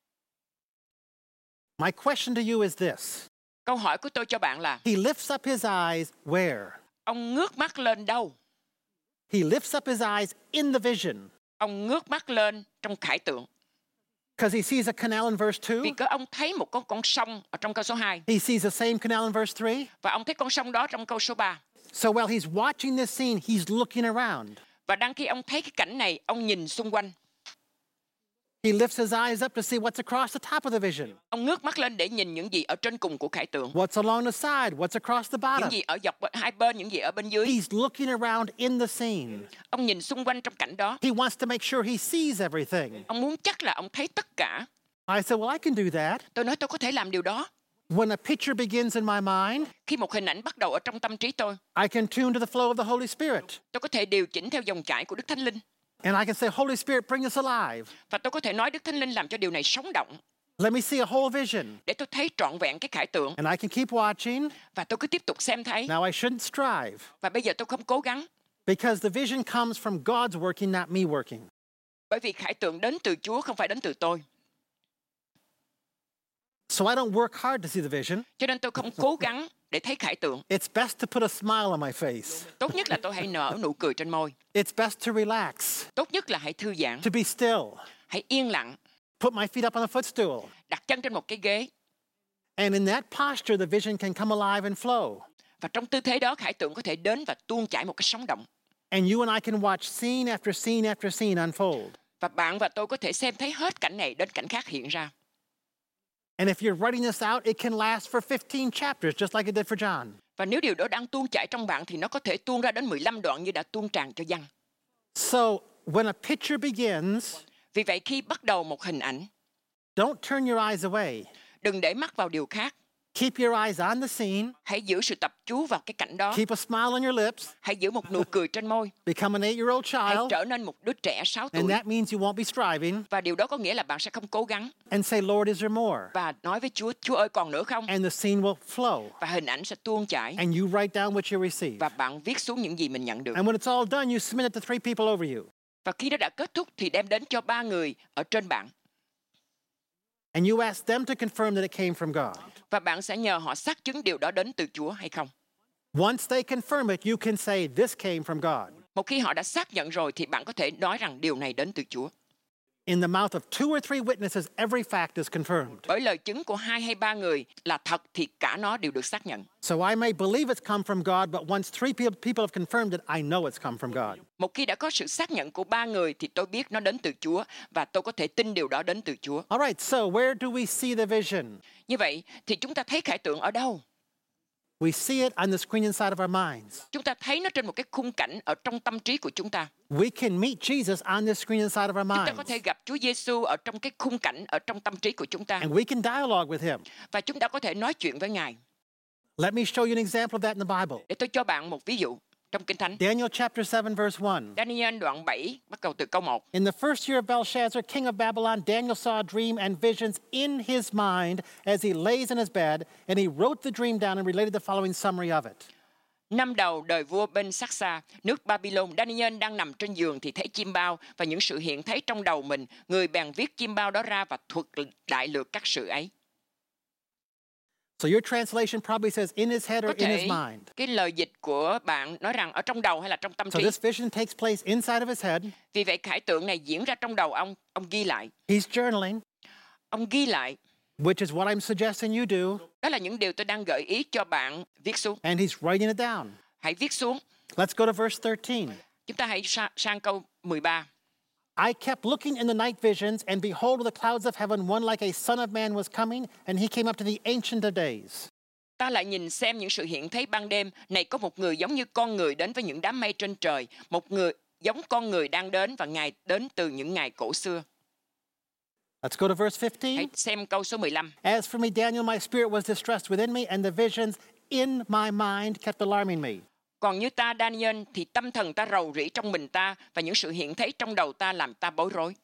My question to you is this. Câu hỏi của tôi cho bạn là, He lifts up his eyes where? ông ngước mắt lên đâu? He lifts up his eyes in the vision. Ông ngước mắt lên trong khải tượng. Because he sees a canal in verse two. Vì có ông thấy một con con sông ở trong câu số hai. He sees the same canal in verse three. Và ông thấy con sông đó trong câu số ba. So while he's watching this scene, he's looking around. Và đang khi ông thấy cái cảnh này, ông nhìn xung quanh. He lifts his eyes up to see what's across the top of the vision. Ông ngước mắt lên để nhìn những gì ở trên cùng của khải tượng. What's along the side? What's across the Những bottom? gì ở dọc hai bên, những gì ở bên dưới. He's looking around in the scene. Ông nhìn xung quanh trong cảnh đó. He wants to make sure he sees everything. Ông muốn chắc là ông thấy tất cả. I said, well, I can do that. Tôi nói tôi có thể làm điều đó. When a picture begins in my mind, Khi một hình ảnh bắt đầu ở trong tâm trí tôi, I can tune to the flow of the Holy Spirit. tôi có thể điều chỉnh theo dòng chảy của Đức Thánh Linh. And I can say, Holy Spirit, bring us alive. Và tôi có thể nói Đức Thánh Linh làm cho điều này sống động. Let me see a whole vision. Để tôi thấy trọn vẹn cái khải tượng. And I can keep watching. Và tôi cứ tiếp tục xem thấy. Now I shouldn't strive. Và bây giờ tôi không cố gắng. Because the vision comes from God's working, not me working. Bởi vì khải tượng đến từ Chúa, không phải đến từ tôi. So I don't work hard to see the vision. Cho nên tôi không cố gắng để thấy khải tượng. It's best to put a smile on my face. Tốt nhất là tôi hãy nở nụ cười trên môi. It's best to relax. Tốt nhất là hãy thư giãn. To be still. Hãy yên lặng. Put my feet up on a footstool. Đặt chân trên một cái ghế. And in that posture, the vision can come alive and flow. Và trong tư thế đó, khải tượng có thể đến và tuôn chảy một cái sóng động. And you and I can watch scene after scene after scene unfold. Và bạn và tôi có thể xem thấy hết cảnh này đến cảnh khác hiện ra. And if you're writing this out, it can last for fifteen chapters, just like it did for John. Và nếu điều đó đang tuôn chảy trong bạn thì nó có thể tuôn ra đến mười lăm đoạn như đã tuôn tràn cho Giăng. So when a picture begins, Vì vậy khi bắt đầu một hình ảnh, don't turn your eyes away. đừng để mắt vào điều khác. Keep your eyes on the scene. Hãy giữ sự tập chú vào cái cảnh đó. Keep a smile on your lips. Hãy giữ một nụ cười trên môi. Become an eight-year-old Hãy child. trở nên một đứa trẻ sáu And tuổi. that means you won't be striving. Và điều đó có nghĩa là bạn sẽ không cố gắng. And say, Lord, is there more? Và nói với Chúa, Chúa ơi còn nữa không? And the scene will flow. Và hình ảnh sẽ tuôn chảy. And you write down what you receive. Và bạn viết xuống những gì mình nhận được. And when it's all done, you submit it to three people over you. Và khi nó đã kết thúc thì đem đến cho ba người ở trên bạn. And you ask them to confirm that it came from God. Và bạn sẽ nhờ họ xác chứng điều đó đến từ Chúa hay không. Once they confirm it, you can say, this came from God. Một khi họ đã xác nhận rồi thì bạn có thể nói rằng điều này đến từ Chúa. In the mouth of two or three witnesses, every fact is confirmed. Bởi lời chứng của hai hay ba người là thật thì cả nó đều được xác nhận. So I may believe it's come from God, but once three people people have confirmed it, I know it's come from God. Một khi đã có sự xác nhận của ba người thì tôi biết nó đến từ Chúa và tôi có thể tin điều đó đến từ Chúa. All right, so where do we see the vision? Như vậy thì chúng ta thấy khải tượng ở đâu? We see it on the screen inside of our minds. Chúng ta thấy nó trên một cái khung cảnh ở trong tâm trí của chúng ta. We can meet Jesus on the screen inside of our Chúng ta có thể minds. gặp Chúa Giêsu ở trong cái khung cảnh ở trong tâm trí của chúng ta. And we can dialogue with him. Và chúng ta có thể nói chuyện với Ngài. Let me show you an example of that in the Bible. Để tôi cho bạn một ví dụ trong Kinh Thánh. Daniel chapter seven, verse one. Daniel đoạn bảy bắt đầu từ câu một. In the first year of Belshazzar, king of Babylon, Daniel saw a dream and visions in his mind as he lays in his bed, and he wrote the dream down and related the following summary of it. Năm đầu đời vua Ben-sắc-sa, nước Babylon, Daniel đang nằm trên giường thì thấy chim bao và những sự hiện thấy trong đầu mình. Người bèn viết chim bao đó ra và thuật đại lược các sự ấy. So your translation probably says in his head Có or in his thể mind. cái lời dịch của bạn nói rằng ở trong đầu hay là trong tâm So trí. this vision takes place inside of his head. Vì vậy khải tượng này diễn ra trong đầu ông, ông ghi lại. He's journaling, Ông ghi lại. which is what I'm suggesting you do, Đó là những điều tôi đang gợi ý cho bạn viết xuống. and he's writing it down. Hãy viết xuống. Let's go to verse thirteen. Chúng ta hãy sa- sang câu mười ba. I kept looking in the night visions, and behold, with the clouds of heaven, one like a son of man was coming, and he came up to the Ancient of Days. Ta lại nhìn xem những sự hiện thấy ban đêm. Này có một người giống như con người đến với những đám mây trên trời. Một người giống con người đang đến và Ngài đến từ những ngày cổ xưa. Let's go to verse Hãy fifteen. xem câu số mười lăm. As for me, Daniel, my spirit was distressed within me, and the visions in my mind kept alarming me. Còn như ta Daniel thì tâm thần ta rầu rĩ trong mình ta và những sự hiện thấy trong đầu ta làm ta bối rối.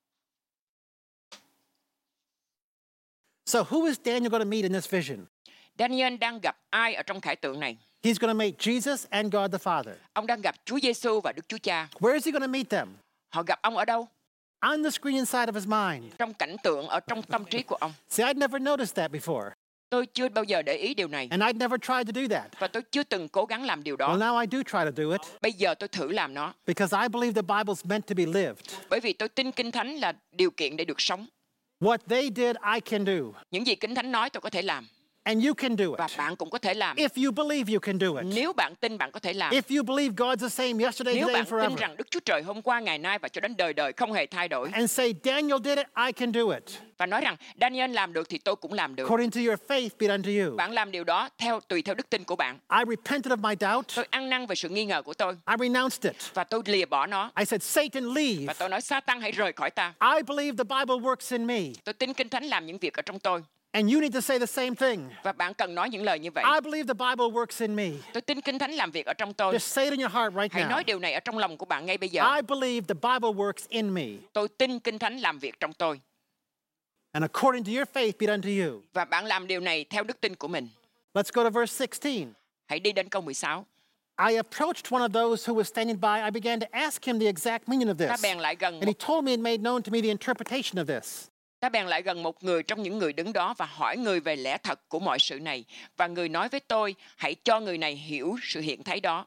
So who is Daniel going to meet in this vision? Daniel đang gặp ai ở trong khải tượng này? He's going to meet Jesus and God the Father. Ông đang gặp Chúa Giêsu và Đức Chúa Cha. Where is he going to meet them? Họ gặp ông ở đâu? On the screen inside of his mind. Trong cảnh tượng ở trong tâm trí của ông. See, I'd never noticed that before. Tôi chưa bao giờ để ý điều này. And I'd never tried to do that. Và tôi chưa từng cố gắng làm điều đó. Well, now I do try to do it. Bây giờ tôi thử làm nó. Because I believe the Bible's meant to be lived. Bởi vì tôi tin Kinh Thánh là điều kiện để được sống. What they did, I can do. Những gì Kinh Thánh nói tôi có thể làm. And you can do Và it. bạn cũng có thể làm. If you believe you can do it. Nếu bạn tin bạn có thể làm. If you believe God's the same yesterday, Nếu today, bạn and tin forever. rằng Đức Chúa Trời hôm qua, ngày nay và cho đến đời đời không hề thay đổi. And say, Daniel did it, I can do it. Và nói rằng Daniel làm được thì tôi cũng làm được. According to your faith be it unto you. Bạn làm điều đó theo tùy theo đức tin của bạn. I repented of my doubt. Tôi ăn năn về sự nghi ngờ của tôi. I renounced it. Và tôi lìa bỏ nó. I said, Satan, leave. Và tôi nói Sa-tan hãy rời khỏi ta. I believe the Bible works in me. Tôi tin Kinh Thánh làm những việc ở trong tôi. And you need to say the same thing. Và bạn cần nói những lời như vậy. I believe the Bible works in me. Tôi tin Kinh Thánh làm việc ở trong tôi. Just say it in your heart right Hãy now. nói điều này ở trong lòng của bạn ngay bây giờ. I believe the Bible works in me. Tôi tin Kinh Thánh làm việc trong tôi. And according to your faith be it unto you. Và bạn làm điều này theo đức tin của mình. Let's go to verse sixteen. Hãy đi đến câu mười sáu. I approached one of those who was standing by. I began to ask him the exact meaning of Ta this. bèn lại gần And he một, told me and made known to me the interpretation of this. ta bèn lại gần một người trong những người đứng đó và hỏi người về lẽ thật của mọi sự này. Và người nói với tôi, hãy cho người này hiểu sự hiện thấy đó.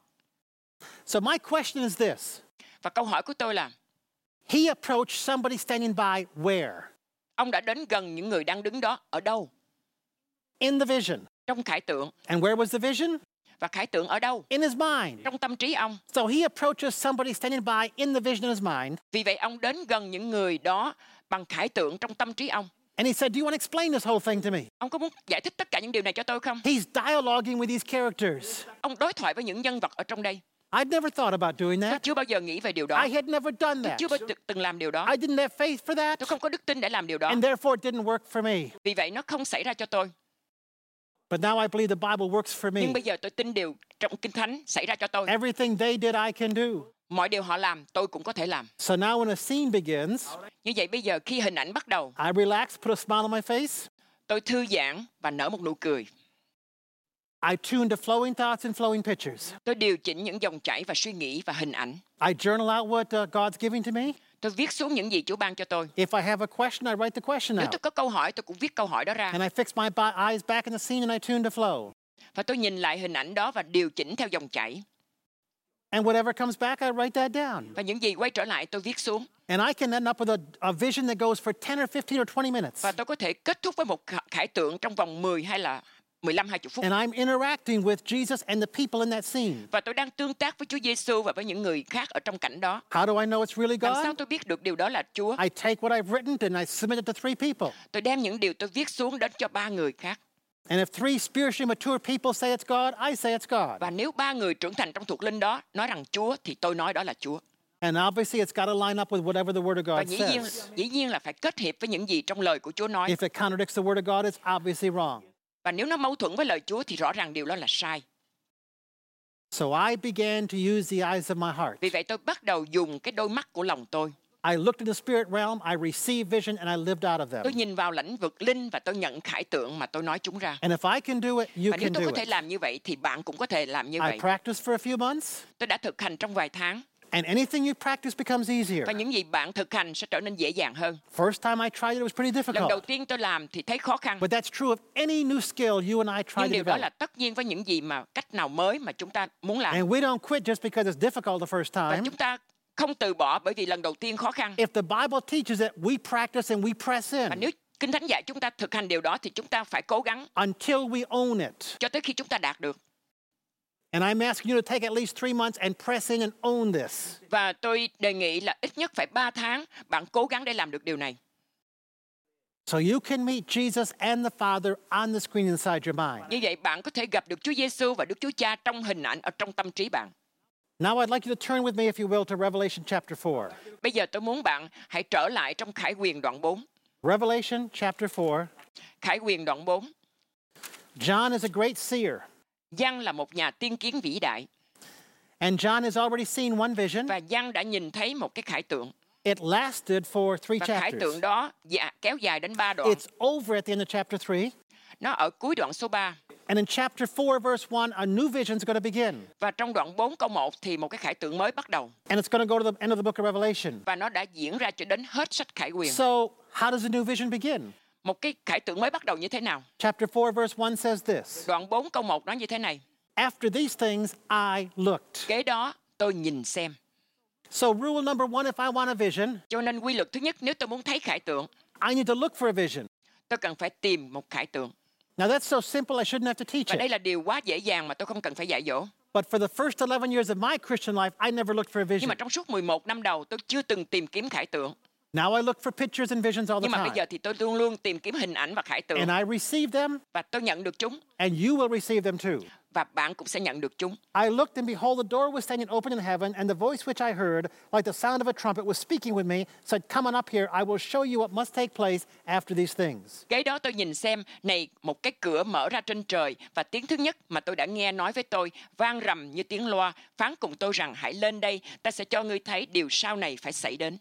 So my question is this. Và câu hỏi của tôi là, He approached somebody standing by where? ông đã đến gần những người đang đứng đó ở đâu? In the vision. Trong khải tượng. And where was the vision? Và khải tượng ở đâu? In his mind. Trong tâm trí ông. So he approaches somebody standing by in the vision in his mind. Vì vậy ông đến gần những người đó bằng khải tượng trong tâm trí ông. And he said, do you want to explain this whole thing to me? Ông có muốn giải thích tất cả những điều này cho tôi không? He's dialoguing with these characters. Ông đối thoại với những nhân vật ở trong đây. I'd never thought about doing Tôi that. chưa bao giờ nghĩ về điều đó. I had never done Tôi that. chưa bao giờ từng làm điều đó. I didn't have faith for that. Tôi không có đức tin để làm điều đó. And therefore it didn't work for me. Vì vậy nó không xảy ra cho tôi. But now I believe the Bible works for Nhưng me. bây giờ tôi tin điều trong Kinh Thánh xảy ra cho tôi. Everything they did, I can do. Mọi điều họ làm, tôi cũng có thể làm. So now when a scene begins, Như vậy bây giờ khi hình ảnh bắt đầu, I relax, put a smile on my face. tôi thư giãn và nở một nụ cười. I tune to flowing thoughts and flowing pictures. Tôi điều chỉnh những dòng chảy và suy nghĩ và hình ảnh. I journal out what uh, God's giving to me. Tôi viết xuống những gì Chúa ban cho tôi. If I have a question, I write the question Nếu out. tôi có câu hỏi, tôi cũng viết câu hỏi đó ra. And I fix my bi- eyes back in the scene and I tune to flow. Và tôi nhìn lại hình ảnh đó và điều chỉnh theo dòng chảy. And whatever comes back, I write that down. Và những gì quay trở lại tôi viết xuống. And I can end up with a, a vision that goes for ten or fifteen or twenty minutes. Và tôi có thể kết thúc với một khả- khải tượng trong vòng mười hay là mười lăm hai mươi phút. And I'm interacting with Jesus and the people in that scene. Và tôi đang tương tác với Chúa Giêsu và với những người khác ở trong cảnh đó. How do I know it's really Làm sao God? tôi biết được điều đó là Chúa? I take what I've written and I submit it to three people. Tôi đem những điều tôi viết xuống đến cho ba người khác. And if three spiritually mature people say it's God, I say it's God. Và nếu ba người trưởng thành trong thuộc linh đó nói rằng Chúa thì tôi nói đó là Chúa. And obviously it's got to line up with whatever the Word of Và God dĩ nhiên, says. dĩ nhiên là phải kết hợp với những gì trong lời của Chúa nói. If it contradicts the Word of God, it's obviously wrong. Và nếu nó mâu thuẫn với lời Chúa thì rõ ràng điều đó là sai. So I began to use the eyes of my heart. Vì vậy tôi bắt đầu dùng cái đôi mắt của lòng tôi. I looked in the spirit realm, I received vision, and I lived out of Tôi them. nhìn vào lĩnh vực linh và tôi nhận khải tượng mà tôi nói chúng ra. And if I can do it, you Và nếu can tôi do có thể it. làm như vậy thì bạn cũng có thể làm như I vậy. practiced for a few months, Tôi đã thực hành trong vài tháng. and anything you practice becomes easier. Và những gì bạn thực hành sẽ trở nên dễ dàng hơn. First time I tried it, it was pretty Lần đầu difficult. tiên tôi làm thì thấy khó khăn. But that's true of any new skill you and I try Nhưng to điều đó là develop. tất nhiên với những gì mà cách nào mới mà chúng ta muốn làm. And we don't quit just because it's difficult the first Và time. chúng ta không từ bỏ bởi vì lần đầu tiên khó khăn. If the Bible teaches it, we practice and we press Và in nếu Kinh Thánh dạy chúng ta thực hành điều đó thì chúng ta phải cố gắng until we own it. cho tới khi chúng ta đạt được. And I'm asking you to take at least three months and press in and own this. Và tôi đề nghị là ít nhất phải ba tháng bạn cố gắng để làm được điều này. So you can meet Jesus and the Father on the screen inside your mind. Như vậy bạn có thể gặp được Chúa Giêsu và Đức Chúa Cha trong hình ảnh ở trong tâm trí bạn. Now I'd like you to turn with me, if you will, to Revelation chapter four. Bây giờ tôi muốn bạn hãy trở lại trong Khải Huyền đoạn bốn. Revelation chapter four. Khải Huyền đoạn bốn. John is a great seer. Giăng là một nhà tiên kiến vĩ đại. And John has already seen one vision. Và Giăng đã nhìn thấy một cái khải tượng. It lasted for three Và khải chapters. tượng đó dạ, kéo dài đến ba đoạn. It's over at the end of chapter three. Nó ở cuối đoạn số ba. And in chapter four, verse one, a new vision is going to begin. Và trong đoạn bốn câu một thì một cái khải tượng mới bắt đầu. And it's going to go to the end of the book of Revelation. Và nó đã diễn ra cho đến hết sách Khải Huyền. So, how does the new vision begin? Một cái khải tượng mới bắt đầu như thế nào? Chapter four, verse one says this. Đoạn bốn câu một nói như thế này. After these things, I looked. Kế đó tôi nhìn xem. So, rule number one, if I want a vision, Cho nên quy luật thứ nhất, nếu tôi muốn thấy khải tượng, I need to look for a vision. tôi cần phải tìm một khải tượng. Now, that's so simple, I shouldn't have to teach Và đây it. là điều quá dễ dàng mà tôi không cần phải dạy dỗ. But for the first eleven years of my Christian life, I never looked for a Nhưng vision. mà trong suốt mười một năm đầu, tôi chưa từng tìm kiếm khải tượng. Now I look for pictures and visions all the Nhưng mà bây time. giờ thì tôi luôn luôn tìm kiếm hình ảnh và khải tượng. And I receive them, Và tôi nhận được chúng. and you will receive them too. Và bạn cũng sẽ nhận được chúng. I looked, and behold, the door was standing open in heaven, and the voice which I heard, like the sound of a trumpet, was speaking with me, said, Come on up here, I will show you what must take place after these things. Kế đó tôi nhìn xem, này một cái cửa mở ra trên trời, và tiếng thứ nhất mà tôi đã nghe nói với tôi vang rầm như tiếng loa, phán cùng tôi rằng hãy lên đây, ta sẽ cho ngươi thấy điều sau này phải xảy đến.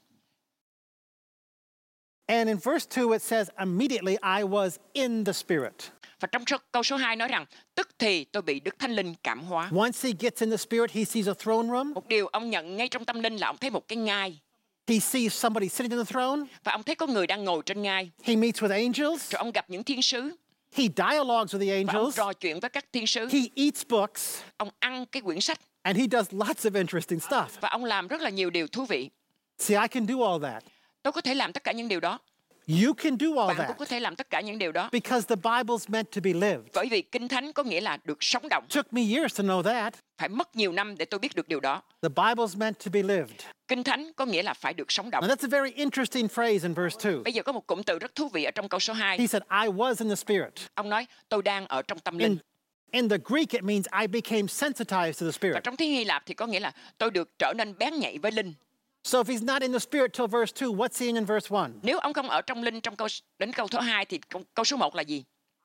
And in verse two, it says, Immediately I was in the Spirit. Và trong số- câu số hai nói rằng, tức thì tôi bị Đức Thánh Linh cảm hóa. Once he gets in the Spirit, he sees a throne room. Một điều ông nhận ngay trong tâm linh là ông thấy một cái ngai, He sees somebody sitting in the throne. và ông thấy có người đang ngồi trên ngai. He meets with angels. Rồi ông gặp những thiên sứ, He dialogues with the và ông angels. trò chuyện với các thiên sứ. He eats books. Ông ăn cái quyển sách, And he does lots of interesting stuff. và ông làm rất là nhiều điều thú vị. See, I can do all that. Tôi có thể làm tất cả những điều đó. You can do all Bạn cũng that có thể làm tất cả những điều đó. because the Bible's meant to be lived. Bởi vì Kinh Thánh có nghĩa là được sống động. Took me years to know that. Phải mất nhiều năm để tôi biết được điều đó. The Bible's meant to be lived. Kinh Thánh có nghĩa là phải được sống động. Now, that's a very interesting phrase in verse two. Bây giờ có một cụm từ rất thú vị ở trong câu số hai. He said, I was in the Spirit. Ông nói, tôi đang ở trong tâm linh. In, in the Greek, it means I became sensitized to the Và Spirit. trong tiếng Hy Lạp thì có nghĩa là tôi được trở nên bén nhạy với linh. So if he's not in the Spirit till verse two, what's he in in verse one? Nếu ông không ở trong linh trong câu đến câu thứ hai thì câu, câu số một là gì?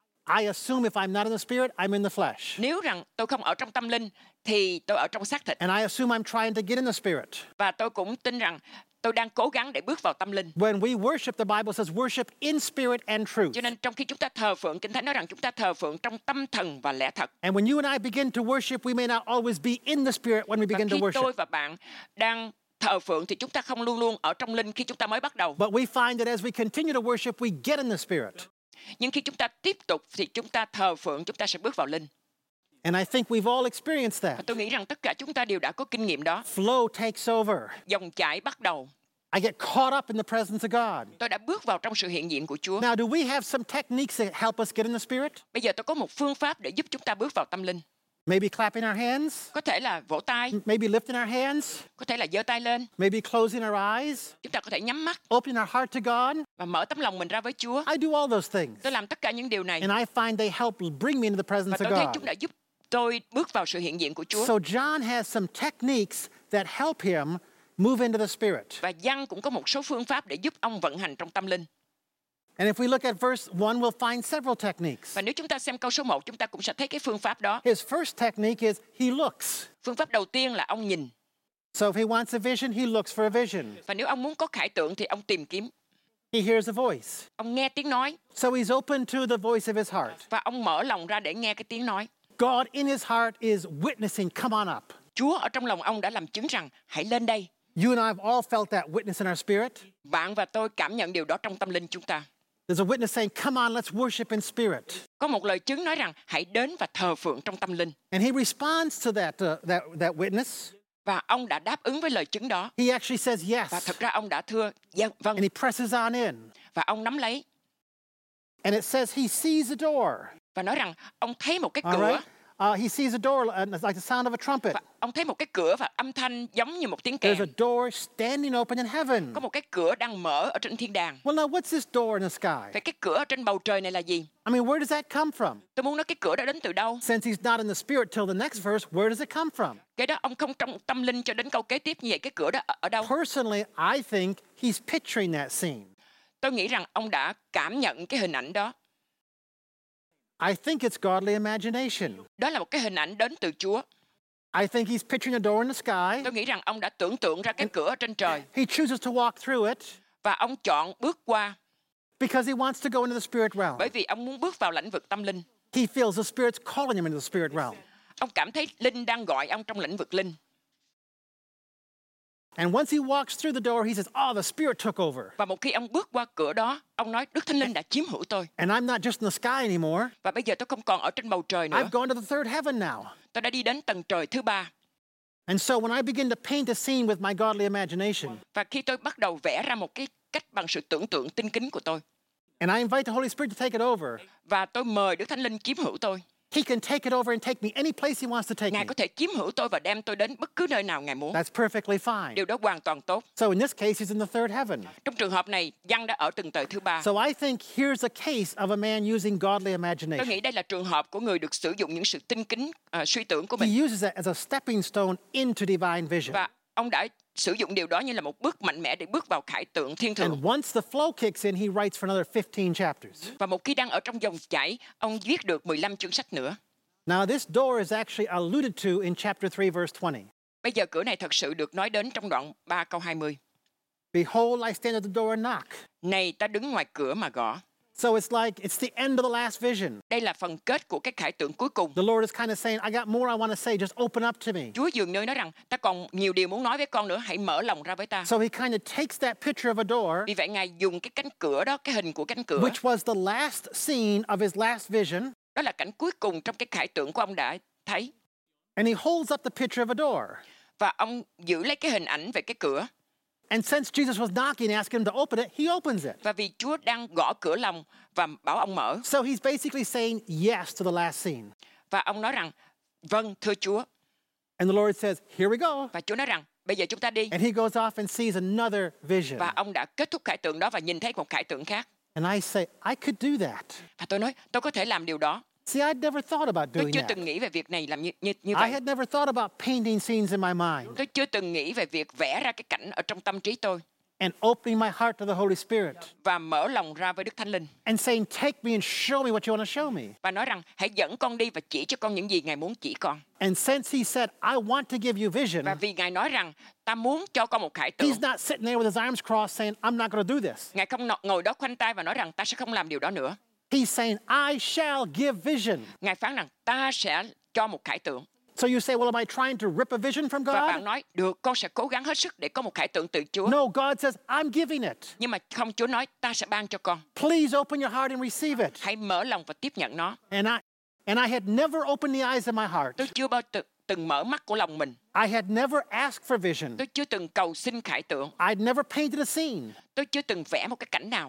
I assume if I'm not in the Spirit, I'm in the flesh. Nếu rằng tôi không ở trong tâm linh thì tôi ở trong xác thịt. And I assume I'm trying to get in the Spirit. Và tôi cũng tin rằng tôi đang cố gắng để bước vào tâm linh. When we worship, the Bible says worship in spirit and truth. Cho nên trong khi chúng ta thờ phượng, Kinh Thánh nói rằng chúng ta thờ phượng trong tâm thần và lẽ thật. And when you and I begin to worship, we may not always be in the Spirit when we Và begin to khi tôi worship. và bạn đang thờ phượng thì chúng ta không luôn luôn ở trong linh khi chúng ta mới bắt đầu. But we find that as we continue to worship, we get in the Spirit. Nhưng khi chúng ta tiếp tục thì chúng ta thờ phượng, chúng ta sẽ bước vào linh. And I think we've all experienced Và that. tôi nghĩ rằng tất cả chúng ta đều đã có kinh nghiệm đó. Flow takes over. Dòng chảy bắt đầu. I get caught up in the presence of God. Tôi đã bước vào trong sự hiện diện của Chúa. Now, do we have some techniques that help us get in the Spirit? Bây giờ tôi có một phương pháp để giúp chúng ta bước vào tâm linh. Maybe clapping our hands, Có thể là vỗ tay, maybe lifting our hands, có thể là giơ tay lên. maybe closing our eyes, Chúng ta có thể nhắm mắt opening our heart to God. và mở tấm lòng mình ra với Chúa. I do all those things. Tôi làm tất cả những điều này And I find they help bring me into the và presence tôi of thấy God. chúng đã giúp tôi bước vào sự hiện diện của Chúa. So John has some techniques that help him move into the Spirit. Và Giăng cũng có một số phương pháp để giúp ông vận hành trong tâm linh. And if we look at verse one, we'll find several techniques. Và nếu chúng ta xem câu số một, chúng ta cũng sẽ thấy cái phương pháp đó. His first technique is he looks. Phương pháp đầu tiên là ông nhìn. So if he wants a vision, he looks for a vision. Và nếu ông muốn có khải tượng thì ông tìm kiếm. He hears a voice. Ông nghe tiếng nói So he's open to the voice of his heart. và ông mở lòng ra để nghe cái tiếng nói. God in his heart is witnessing, come on up. Chúa ở trong lòng ông đã làm chứng rằng hãy lên đây. You and I have all felt that witness in our spirit. Bạn và tôi cảm nhận điều đó trong tâm linh chúng ta. There's a witness saying, come on, let's worship in spirit. Có một lời chứng nói rằng hãy đến và thờ phượng trong tâm linh. And he responds to that, uh, that, that witness. Và ông đã đáp ứng với lời chứng đó. He actually says Và yes. thật ra ông đã thưa dạ, vâng. And he presses on in. Và ông nắm lấy And it says he sees a door. và nói rằng ông thấy một cái All cửa. right? Uh, he sees a door uh, it's like the sound of a trumpet. Và ông thấy một cái cửa và âm thanh giống như một tiếng kèn. There's a door standing open in heaven. Có một cái cửa đang mở ở trên thiên đàng. Well, now what's this door in the sky? Vậy cái cửa ở trên bầu trời này là gì? I mean, where does that come from? Tôi muốn nói cái cửa đó đến từ đâu? Since he's not in the spirit till the next verse, where does it come from? Cái đó ông không trong tâm linh cho đến câu kế tiếp như vậy. Cái cửa đó ở, ở đâu? Personally, I think he's picturing that scene. Tôi nghĩ rằng ông đã cảm nhận cái hình ảnh đó. I think it's godly imagination. Đó là một cái hình ảnh đến từ Chúa. I think he's picturing a door in the sky. Tôi nghĩ rằng ông đã tưởng tượng ra cái cửa ở trên trời. He chooses to walk through it Và ông chọn bước qua because he wants to go into the spirit realm. bởi vì ông muốn bước vào lãnh vực tâm linh. He feels the Spirit's calling him into the spirit realm. Ông cảm thấy linh đang gọi ông trong lĩnh vực linh. And once he walks through the door, he says, oh, the Spirit took over. Và một khi ông bước qua cửa đó, ông nói Đức Thánh Linh đã chiếm hữu tôi. And I'm not just in the sky anymore. Và bây giờ tôi không còn ở trên bầu trời nữa. I've gone to the third heaven now. Tôi đã đi đến tầng trời thứ ba. And so when I begin to paint a scene with my godly imagination, Và khi tôi bắt đầu vẽ ra một cái cách bằng sự tưởng tượng tinh kính của tôi, and I invite the Holy Spirit to take it over, và tôi mời Đức Thánh Linh chiếm hữu tôi, he can take it over and take me any place he wants to take Ngài me. có thể chiếm hữu tôi và đem tôi đến bất cứ nơi nào Ngài muốn. That's perfectly fine. Điều đó hoàn toàn tốt. So in this case, he's in the third heaven. Trong trường hợp này, Giăng đã ở tầng trời thứ ba. So I think here's a case of a man using godly Tôi imagination. nghĩ đây là trường hợp của người được sử dụng những sự tinh kính, uh, suy tưởng của He mình. uses it as a stepping stone into divine vision. Và ông đã sử dụng điều đó như là một bước mạnh mẽ để bước vào khải tượng thiên thượng. And once the flow kicks in, he writes for another fifteen chapters. Và một khi đang ở trong dòng chảy, ông viết được mười lăm chương sách nữa. Now, this door is actually alluded to in chapter three, verse twenty. Bây giờ cửa này thật sự được nói đến trong đoạn ba câu hai mươi. Behold, I stand at the door and knock. Này, ta đứng ngoài cửa mà gõ. So it's like it's the end of the last vision. Đây là phần kết của cái khải tượng cuối cùng. The Lord is kind of saying, I got more I want to say, just open up to me. Chúa dường như nói rằng, ta còn nhiều điều muốn nói với con nữa, hãy mở lòng ra với ta. So he kind of takes that picture of a door, Vì vậy Ngài dùng cái cánh cửa đó, cái hình của cánh cửa, which was the last scene of his last vision, đó là cảnh cuối cùng trong cái khải tượng của ông đã thấy. and he holds up the picture of a door. Và ông giữ lấy cái hình ảnh về cái cửa. And since Jesus was knocking, asking him to open it, he opens it. Và vì Chúa đang gõ cửa lòng và bảo ông mở. So he's basically saying yes to the last scene. Và ông nói rằng, vâng, thưa Chúa. And the Lord says, here we go. Và Chúa nói rằng, bây giờ chúng ta đi. And he goes off and sees another vision. Và ông đã kết thúc khải tượng đó và nhìn thấy một khải tượng khác. And I say, I could do that. Và tôi nói, tôi có thể làm điều đó. See, I'd never thought about Tôi doing chưa that. từng nghĩ về việc này làm như, như, như I vậy. had never thought about painting scenes in my mind Tôi chưa từng nghĩ về việc vẽ ra cái cảnh ở trong tâm trí tôi. and opening my heart to the Holy Spirit Và mở lòng ra với Đức Thánh Linh. and saying, take me and show me what you want to show me. Và nói rằng, hãy dẫn con đi và chỉ cho con những gì Ngài muốn chỉ con. And since he said, I want to give you vision, Và vì Ngài nói rằng, ta muốn cho con một khải tượng. he's not sitting there with his arms crossed saying, I'm not going to do this. Ngài không ngồi đó khoanh tay và nói rằng, ta sẽ không làm điều đó nữa. He's saying, I shall give vision. Ngài phán rằng, ta sẽ cho một khải tượng. So you say, well, am I trying to rip a vision from Và bạn God? nói, được, con sẽ cố gắng hết sức để có một khải tượng từ Chúa. No, God says, I'm giving it. Nhưng mà không, Chúa nói, ta sẽ ban cho con. Please open your heart and receive it. Hãy mở lòng và tiếp nhận nó. And I, and I had never opened the eyes of my heart. Tôi chưa bao giờ từng mở mắt của lòng mình. I had never asked for vision. Tôi chưa từng cầu xin khải tượng. I'd never painted a scene. Tôi chưa từng vẽ một cái cảnh nào.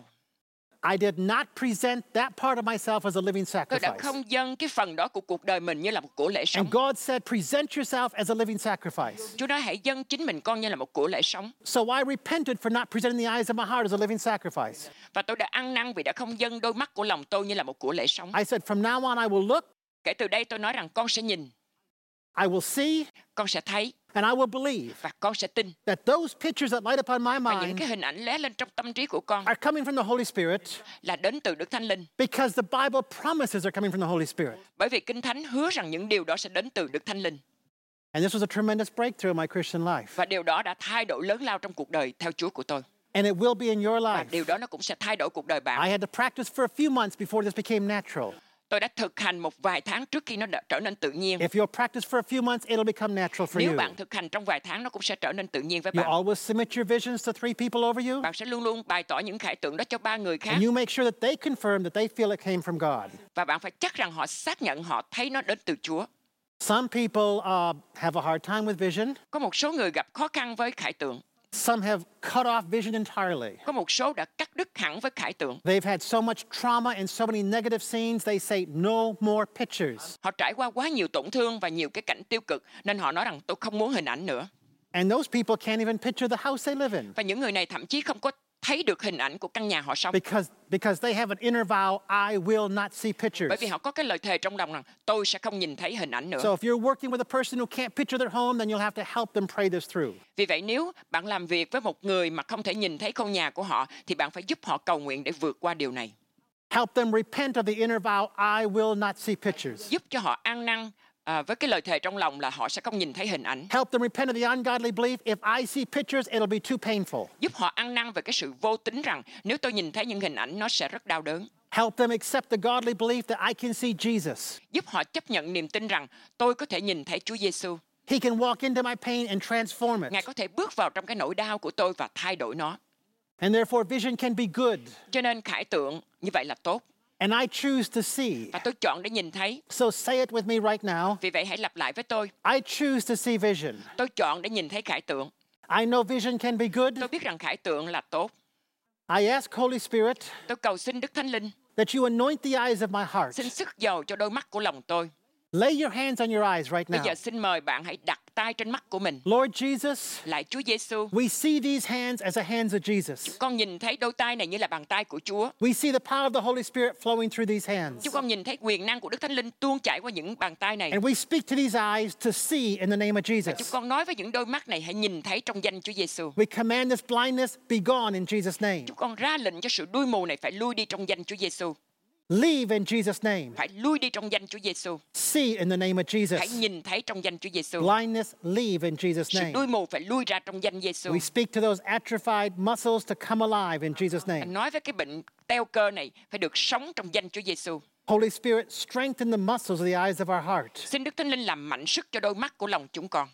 I did not present that part of myself as a living Tôi đã sacrifice. không dâng cái phần đó của cuộc đời mình như là một của lễ sống. And God said, present yourself as a living sacrifice. Chúa nói hãy dâng chính mình con như là một của lễ sống. So I repented for not presenting the eyes of my heart as a living sacrifice. Và tôi đã ăn năn vì đã không dâng đôi mắt của lòng tôi như là một của lễ sống. I said, from now on, I will look, Kể từ đây tôi nói rằng con sẽ nhìn, I will see, con sẽ thấy and I will believe và con sẽ tin. that those pictures that light upon my Và những mind cái hình ảnh lóe lên trong tâm trí của con are coming from the Holy Spirit là đến từ Đức Thánh Linh. because the Bible promises are coming from the Holy Spirit. Bởi vì Kinh Thánh hứa rằng những điều đó sẽ đến từ Đức Thánh Linh. And this was a tremendous breakthrough in my Christian life. Và điều đó đã thay đổi lớn lao trong cuộc đời theo Chúa của tôi. And it will be in your Và life. điều đó nó cũng sẽ thay đổi cuộc đời I bạn. had to practice for a few months before this became natural. Tôi đã thực hành một vài tháng trước khi nó đã trở nên tự nhiên. If you'll practice for a few months, it'll become natural for Nếu you. bạn thực hành trong vài tháng, nó cũng sẽ trở nên tự nhiên với You bạn. always submit your visions to three people over you, Bạn sẽ luôn luôn bày tỏ những khải tượng đó cho ba người khác. and you make sure that they confirm that they feel it came from God. Và bạn phải chắc rằng họ xác nhận họ thấy nó đến từ Chúa. Some people uh, have a hard time with vision. Có một số người gặp khó khăn với khải tượng. Some have cut off vision entirely. Có một số đã cắt đứt hẳn với khải tượng. They've had so much trauma and so many negative scenes, they say, no more pictures. Họ trải qua quá nhiều tổn thương và nhiều cái cảnh tiêu cực, nên họ nói rằng tôi không muốn hình ảnh nữa. And those people can't even picture the house they live in Và những người này thậm chí không có thấy được hình ảnh của căn nhà họ sống. because, because they have an inner vow, I will not see pictures. Bởi vì họ có cái lời thề trong lòng rằng tôi sẽ không nhìn thấy hình ảnh nữa. So if you're working with a person who can't picture their home, then you'll have to help them pray this through. Vì vậy nếu bạn làm việc với một người mà không thể nhìn thấy ngôi nhà của họ, thì bạn phải giúp họ cầu nguyện để vượt qua điều này. Help them repent of the inner vow, I will not see pictures. Giúp cho họ ăn năn à, với cái lời thề trong lòng là họ sẽ không nhìn thấy hình ảnh. Help them repent of the ungodly belief, if I see pictures, it'll be too painful. Giúp họ ăn năn về cái sự vô tín rằng nếu tôi nhìn thấy những hình ảnh nó sẽ rất đau đớn. Help them accept the godly belief that I can see Jesus. Giúp họ chấp nhận niềm tin rằng tôi có thể nhìn thấy Chúa Giêsu. He can walk into my pain and transform Ngài it. có thể bước vào trong cái nỗi đau của tôi và thay đổi nó. And therefore vision can be good. Cho nên khải tượng như vậy là tốt. And I choose to see. Và tôi chọn để nhìn thấy. So say it with me right now. Vì vậy hãy lặp lại với tôi. I choose to see vision. Tôi chọn để nhìn thấy khải tượng. I know vision can be good. Tôi biết rằng khải tượng là tốt. I ask Holy Spirit Tôi cầu xin Đức Thánh Linh that you anoint the eyes of my heart. xin sức dầu cho đôi mắt của lòng tôi. Lay your hands on your eyes right Bây now. giờ xin mời bạn hãy đặt tay trên mắt của mình. Lord Jesus, Lạy Chúa Giêsu, we see these hands as the hands of Jesus. con nhìn thấy đôi tay này như là bàn tay của Chúa. We see the power of the Holy Spirit flowing through these hands. Chúng con nhìn thấy quyền năng của Đức Thánh Linh tuôn chảy qua những bàn tay này. And we speak to these eyes to see in the name of Chúng Jesus. con nói với những đôi mắt này hãy nhìn thấy trong danh Chúa Giêsu. We command this blindness be gone in Jesus' name. Chúng con ra lệnh cho sự đuôi mù này phải lui đi trong danh Chúa Giêsu. Leave in Jesus' name. Phải lui đi trong danh Chúa Giêsu. See in the name of Hãy Jesus. nhìn thấy trong danh Chúa Giêsu. Blindness, leave in Jesus' Sự name. đuôi mù phải lui ra trong danh Giêsu. We speak to those atrophied muscles to come alive in Jesus' name. Anh nói với cái bệnh teo cơ này phải được sống trong danh Chúa Giêsu. Holy Spirit, strengthen the muscles of the eyes of our heart. Xin Đức Thánh Linh làm mạnh sức cho đôi mắt của lòng chúng con.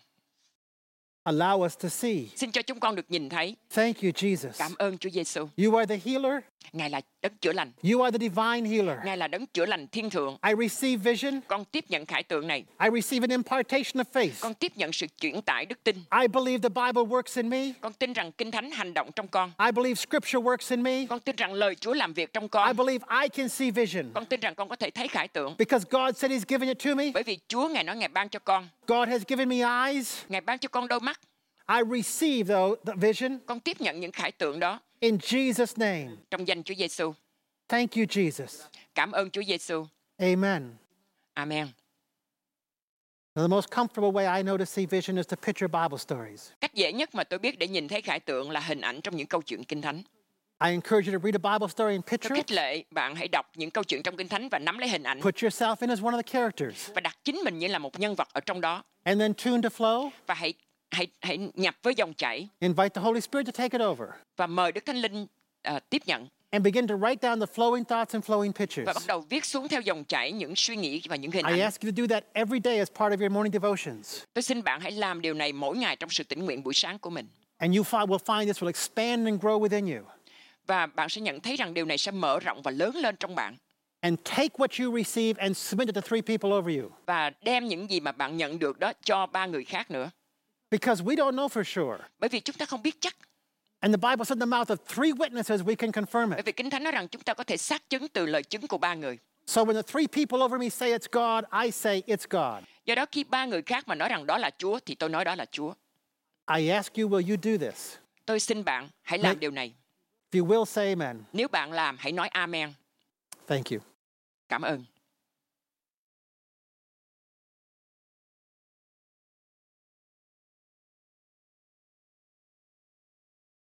Allow us to see. Xin cho chúng con được nhìn thấy. Thank you, Jesus. Cảm ơn Chúa Giêsu. You are the healer. Ngài là đấng chữa lành. You are the divine healer. Ngài là đấng chữa lành thiên thượng. I receive vision. Con tiếp nhận khải tượng này. I receive an impartation of faith. Con tiếp nhận sự chuyển tải đức tin. I believe the Bible works in me. Con tin rằng Kinh Thánh hành động trong con. I believe Scripture works in me. Con tin rằng lời Chúa làm việc trong I con. believe I can see vision. Con tin rằng con có thể thấy khải tượng. Because God said He's given it to me. Bởi vì Chúa Ngài nói Ngài ban cho con. God has given me eyes. Ngài ban cho con đôi mắt. I receive though the vision Con tiếp nhận những khải tượng đó in Jesus' name. trong danh Chúa Giêsu. Thank you, Jesus. Cảm ơn Chúa Giêsu. Amen. Amen. Now, the most comfortable way I know to see vision is to picture Bible stories. Cách dễ nhất mà tôi biết để nhìn thấy khải tượng là hình ảnh trong những câu chuyện Kinh Thánh. I encourage you to read a Bible story and Tôi picture khích it. lệ bạn hãy đọc những câu chuyện trong Kinh Thánh và nắm lấy hình ảnh Put yourself in as one of the characters. và đặt chính mình như là một nhân vật ở trong đó And then tune to flow. và hãy hãy hãy nhập với dòng chảy Invite the Holy Spirit to take it over. và mời Đức Thánh Linh ờ, tiếp nhận And begin to write down the flowing thoughts and flowing pictures. và bắt đầu viết xuống theo dòng chảy những suy nghĩ và những hình I ảnh. ask you to do that every day as part of your morning devotions. Tôi xin bạn hãy làm điều này mỗi ngày trong sự tĩnh nguyện buổi sáng của mình. And you fi- will find this will expand and grow within you. Và bạn sẽ nhận thấy rằng điều này sẽ mở rộng và lớn lên trong bạn. And take what you receive and submit it to three people over you. Và đem những gì mà bạn nhận được đó cho ba người khác nữa. Because we don't know for sure. Bởi vì chúng ta không biết chắc. And the Bible said in the mouth of three witnesses we can confirm Bởi it. vì Kinh Thánh nói rằng chúng ta có thể xác chứng từ lời chứng của ba người. So when the three people over me say it's God, I say it's God. Do đó khi ba người khác mà nói rằng đó là Chúa thì tôi nói đó là Chúa. I ask you, will you do this? Tôi xin bạn hãy làm May- điều này. If you will, say amen. Nếu bạn làm hãy nói amen. Thank you. Cảm ơn.